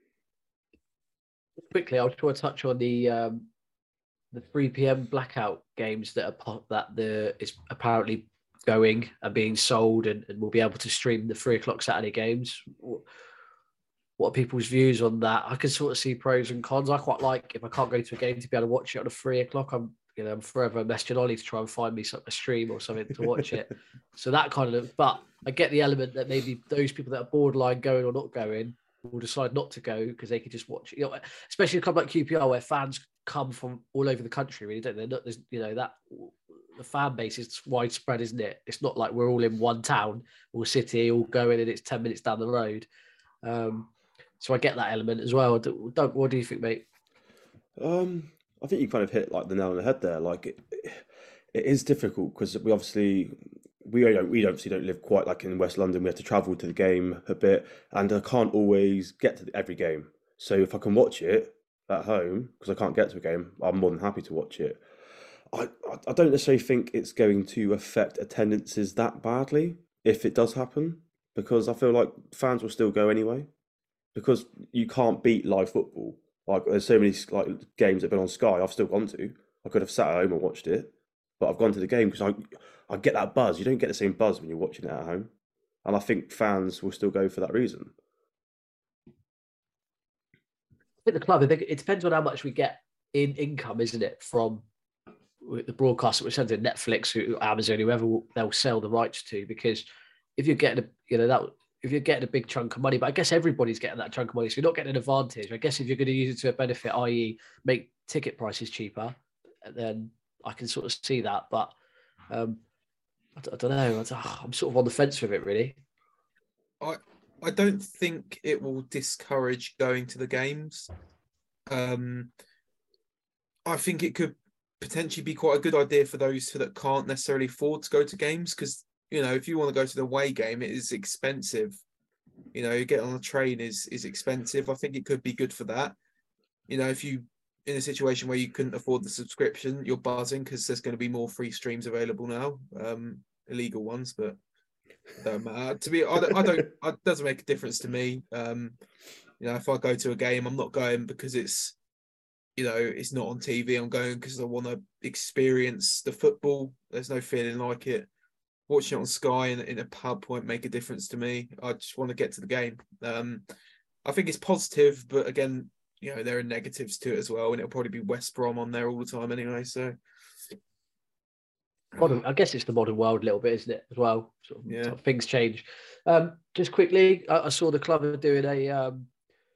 Quickly, I'll try to touch on the um, the three p.m. blackout games that are that the is apparently going and being sold, and, and we'll be able to stream the three o'clock Saturday games. What are people's views on that? I can sort of see pros and cons. I quite like, if I can't go to a game, to be able to watch it on a three o'clock. I'm, you know, I'm forever messaging Ollie to try and find me a stream or something to watch it. So that kind of, but I get the element that maybe those people that are borderline going or not going will decide not to go because they could just watch it. You know, especially a club like Q P R where fans come from all over the country, really, don't they? Not, there's, you know, that the fan base is widespread, isn't it? It's not like we're all in one town or city, all going and it's ten minutes down the road. Um, So I get that element as well. Doug, what do you think, mate? Um, I think you kind of hit like the nail on the head there. Like it, it is difficult because we obviously we don't we obviously don't live quite like in West London. We have to travel to the game a bit, and I can't always get to every game. So if I can watch it at home because I can't get to a game, I'm more than happy to watch it. I I don't necessarily think it's going to affect attendances that badly if it does happen, because I feel like fans will still go anyway. Because you can't beat live football. Like there's so many like games that have been on Sky, I've still gone to. I could have sat at home and watched it, but I've gone to the game because I I get that buzz. You don't get the same buzz when you're watching it at home, and I think fans will still go for that reason. I think the club, I think it depends on how much we get in income, isn't it, from the broadcaster, which sends in Netflix, Amazon, whoever they'll sell the rights to. Because if you're getting a, you know, that. If you're getting a big chunk of money, but I guess everybody's getting that chunk of money, so you're not getting an advantage. I guess if you're going to use it to a benefit, that is make ticket prices cheaper, then I can sort of see that. But um, I, I don't know. I'm sort of on the fence with it, really. I I don't think it will discourage going to the games. Um, I think it could potentially be quite a good idea for those who that can't necessarily afford to go to games, because, you know, if you want to go to the away game, it is expensive. You know, get on a train is is expensive. I think it could be good for that. You know, if you in a situation where you couldn't afford the subscription, you're buzzing because there's going to be more free streams available now, um, illegal ones, but it don't matter. To be, I don't, I don't, it doesn't make a difference to me. Um, you know, if I go to a game, I'm not going because it's, you know, it's not on T V. I'm going because I want to experience the football. There's no feeling like it. Watching it on Sky in, in a pub won't make a difference to me. I just want to get to the game. Um, I think it's positive, but again, you know, there are negatives to it as well, and it'll probably be West Brom on there all the time anyway. So, modern, I guess it's the modern world a little bit, isn't it? As well, sort of, yeah. sort of things change. Um, just quickly, I, I saw the club are doing a, um,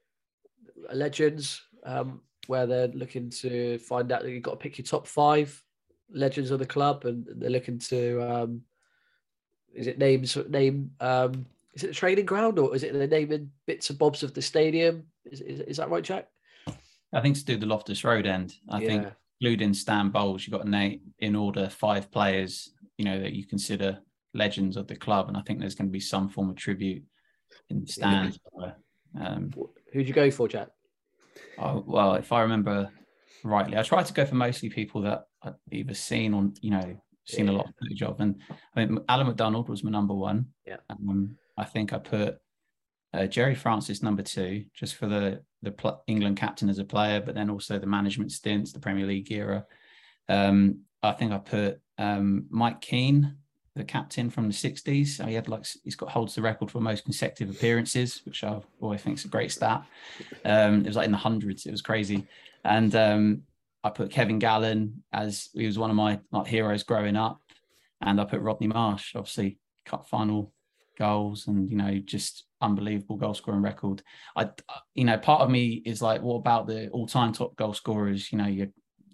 a legends um, where they're looking to find out that you've got to pick your top five legends of the club, and they're looking to um, is it names name um, is it the training ground, or is it the naming bits and bobs of the stadium? Is, is, is that right, Jack? I think to do the Loftus Road end. I Yeah. think including Stan Bowles, you've got to name in order five players, you know, that you consider legends of the club. And I think there's going to be some form of tribute in the stands. Yeah. Um, Who'd you go for, Jack? Oh, well, if I remember rightly, I tried to go for mostly people that I've either seen or, you know, seen Yeah. a lot of footage of. And I mean, Alan McDonald was my number one. Yeah. Um, I think I put uh, Jerry Francis number two, just for the the pl- England captain as a player, but then also the management stints, the Premier League era. Um, I think I put um, Mike Keane, the captain from the sixties. So he had like he's got holds the record for most consecutive appearances, which I always think is a great stat. Um, it was like in the hundreds. It was crazy. And um, I put Kevin Gallen, as he was one of my like heroes growing up, and I put Rodney Marsh, obviously cup final goals, and you know, just unbelievable goal scoring record. I, you know, part of me is like, what about the all-time top goal scorers? You know, you,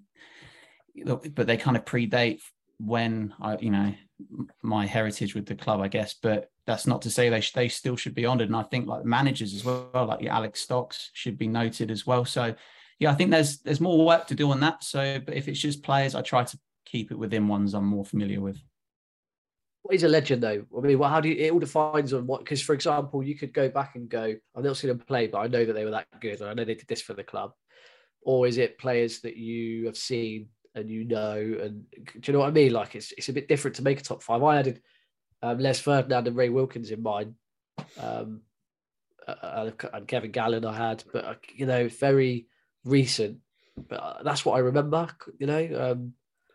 but they kind of predate when I, you know, my heritage with the club, I guess. But that's not to say they sh- they still should be honoured. And I think like managers as well, like your Alex Stocks, should be noted as well. So yeah, I think there's there's more work to do on that. So, but if it's just players, I try to keep it within ones I'm more familiar with. What is a legend, though? I mean, well, how do you, it all defines on what, because for example, you could go back and go, I've not seen them play, but I know that they were that good, and I know they did this for the club. Or is it players that you have seen and you know, and do you know what I mean? Like, it's it's a bit different to make a top five. I added um, Les Ferdinand and Ray Wilkins in mine, um, uh, and Kevin Gallen I had, but, uh, you know, very recent. But that's what I remember, you know. Um,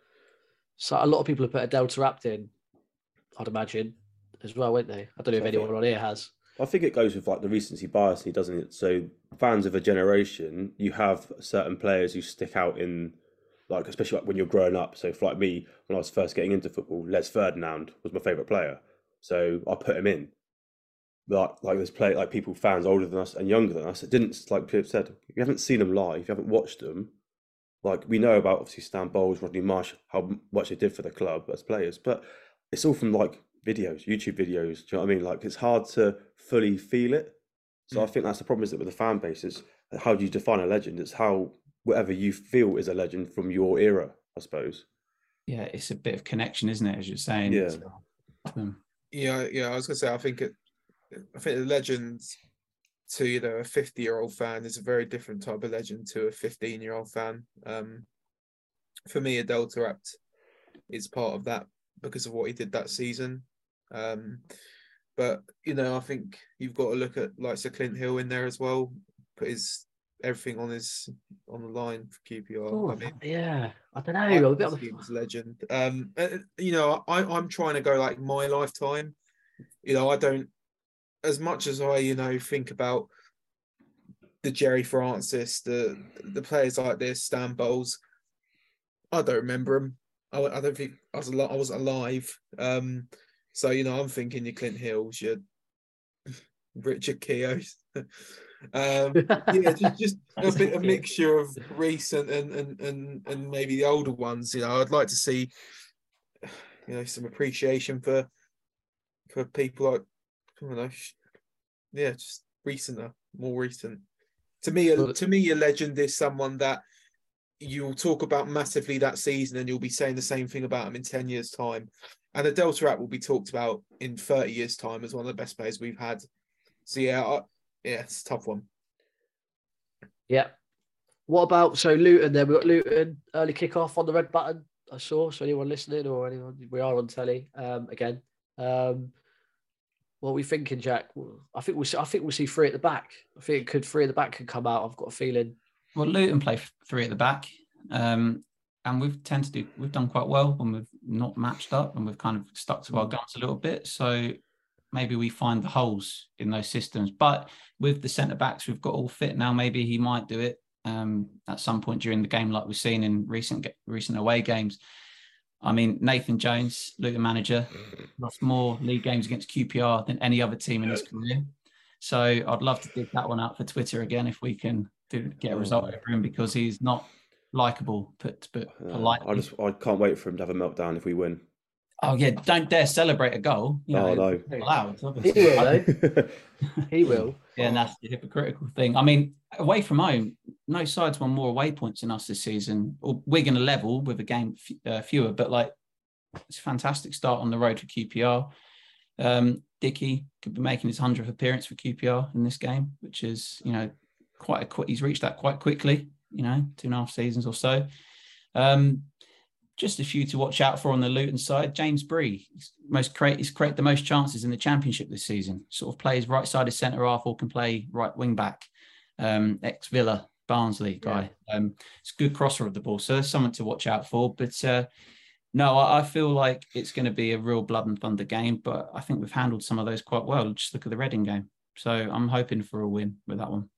so a lot of people have put a Delta Rapt in, I'd imagine, as well, won't they? I don't know if anyone on here has. I think it goes with like the recency bias, doesn't it? So fans of a generation, you have certain players who stick out in, like, especially like when you're growing up. So for like me, when I was first getting into football, Les Ferdinand was my favourite player, so I put him in. Like, like there's play like people, fans older than us and younger than us, that didn't, like Pip said, if you haven't seen them live, if you haven't watched them, like we know about obviously Stan Bowles, Rodney Marsh, how much they did for the club as players, but it's all from like videos, YouTube videos. Do you know what I mean? Like, it's hard to fully feel it. So mm. I think that's the problem, is that with the fan base is how do you define a legend? It's how whatever you feel is a legend from your era, I suppose. Yeah, it's a bit of connection, isn't it? As you're saying. Yeah. Um, Yeah, yeah. I was gonna say, I think it. I think the legend to, you know, a fifty-year-old fan is a very different type of legend to a fifteen-year-old fan. Um, for me, a Delta Rapt is part of that because of what he did that season. Um, but, you know, I think you've got to look at like Sir Clint Hill in there as well. Put his everything on his on the line for Q P R. Oh, I mean, yeah, I don't know. I I'm a bit think of a... he was a legend. Um, you know, I, I'm trying to go like my lifetime. You know, I don't, as much as I, you know, think about the Jerry Francis, the the players like this, Stan Bowles, I don't remember them. I, I don't think I was al- I wasn't alive. Um, so you know, I'm thinking your Clint Hills, your Richard Keoghs. um, yeah, just just a bit a mixture of recent and and and and maybe the older ones. You know, I'd like to see, you know, some appreciation for for people like, I don't know, yeah, just recenter, more recent. To me, a, to me, a legend is someone that you'll talk about massively that season and you'll be saying the same thing about him in ten years' time. And the Delta app will be talked about in thirty years' time as one of the best players we've had. So, yeah, I, yeah, it's a tough one. Yeah. What about, so Luton then? We've got Luton, early kickoff on the red button, I saw. So anyone listening or anyone, we are on telly um, again. Um, what are we thinking, Jack? I think we'll see, I think we'll see three at the back. I think could three at the back could come out. I've got a feeling. Well, Luton play three at the back. Um, and we've tended to do, we've done quite well when we've not matched up and we've kind of stuck to our guns a little bit. So maybe we find the holes in those systems. But with the centre backs, we've got all fit now. Maybe he might do it um, at some point during the game, like we've seen in recent recent away games. I mean, Nathan Jones, Luton manager, lost more league games against Q P R than any other team in his career. So I'd love to dig that one out for Twitter again if we can do, get a result over him, because he's not likable, put, put politely. I just I can't wait for him to have a meltdown if we win. Oh yeah, don't dare celebrate a goal. You know, oh no, allowed, he will. Though. He will. Yeah, and that's the hypocritical thing. I mean, away from home, no side's won more away points than us this season. Or Wigan a level with a game uh, fewer, but like it's a fantastic start on the road for Q P R. Um, Dickey could be making his hundredth appearance for Q P R in this game, which is, you know, quite a quick. He's reached that quite quickly. You know, two and a half seasons or so. Um, just a few to watch out for on the Luton side. James Bree, he's most create, he's created the most chances in the Championship this season. Sort of plays right side of centre half or can play right wing back. Um, ex Villa, Barnsley guy. Yeah. Um, it's a good crosser of the ball, so there's someone to watch out for. But uh, no, I, I feel like it's going to be a real blood and thunder game. But I think we've handled some of those quite well. Just look at the Reading game. So I'm hoping for a win with that one.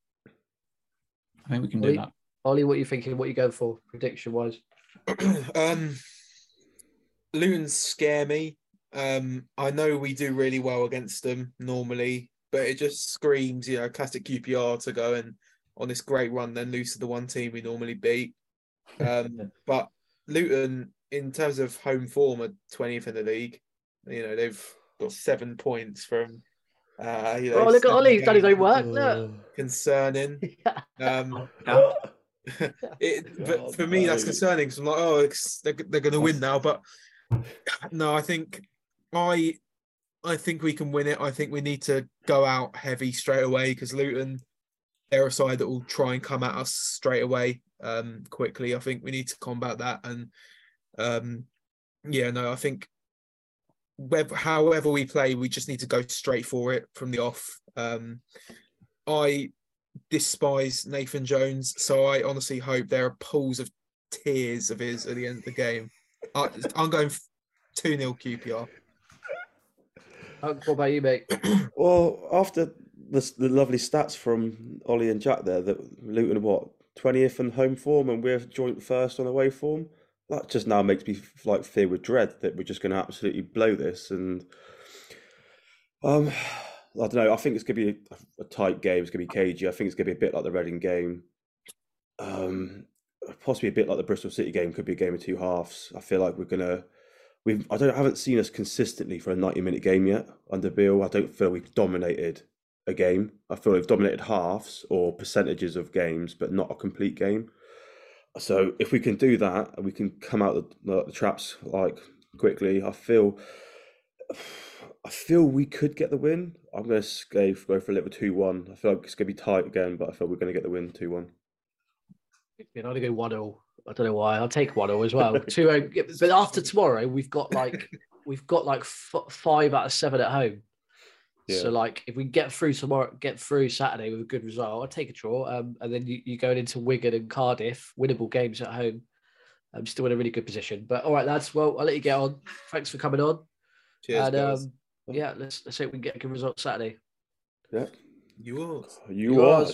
I think we can do Ollie, that. Ollie, what are you thinking? What are you going for prediction-wise? um, Luton scare me. Um, I know we do really well against them normally, but it just screams, you know, classic Q P R to go and on this great run, then lose to the one team we normally beat. Um, but Luton, in terms of home form, are twentieth in the league. You know, they've got seven points from. Uh, you know, oh, look at Ollie, he's done his own work. Look. Concerning. Um, it, but for me, that's concerning because I'm like, oh, it's, they're, they're going to win now. But no, I think I, I think we can win it. I think we need to go out heavy straight away because Luton, they're a side that will try and come at us straight away, um, quickly. I think we need to combat that. And um, yeah, no, I think. Whether, however we play, we just need to go straight for it from the off. Um, I despise Nathan Jones, so I honestly hope there are pools of tears of his at the end of the game. I, I'm going two nil Q P R. What about you, mate? Well, after the, the lovely stats from Ollie and Jack there, that Luton are what, twentieth in home form and we're joint first on away form? That just now makes me like fear with dread that we're just going to absolutely blow this. And um, I don't know. I think it's going to be a, a tight game. It's going to be cagey. I think it's going to be a bit like the Reading game. Um, possibly a bit like the Bristol City game. Could be a game of two halves. I feel like we're going to. We've. I don't. I haven't seen us consistently for a ninety-minute game yet under Beale. I don't feel we've dominated a game. I feel we've dominated halves or percentages of games, but not a complete game. So if we can do that and we can come out the, the, the traps like quickly, I feel I feel we could get the win. I'm going to go, go for a little two one. I feel like it's going to be tight again, but I feel we're going to get the win two one. I'm going to go one nil. I don't know why. I'll take one nil as well. two But after tomorrow, we've got like we've got like f- five out of seven at home. Yeah. So, like, if we get through tomorrow, get through Saturday with a good result, I'll take a draw. Um, and then you, you're going into Wigan and Cardiff, winnable games at home. I'm still in a really good position. But all right, lads. Well, I'll let you get on. Thanks for coming on. Cheers, and guys. um, yeah, let's let's see if we can get a good result Saturday. Yeah, you are. You, you are.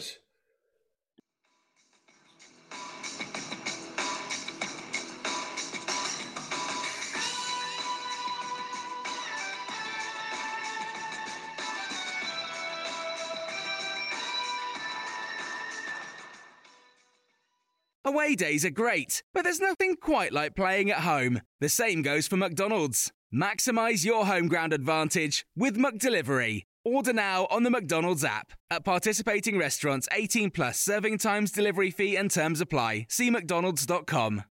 Away days are great, but there's nothing quite like playing at home. The same goes for McDonald's. Maximise your home ground advantage with McDelivery. Order now on the McDonald's app. At participating restaurants, eighteen plus, serving times, delivery fee and terms apply. See mcdonalds dot com.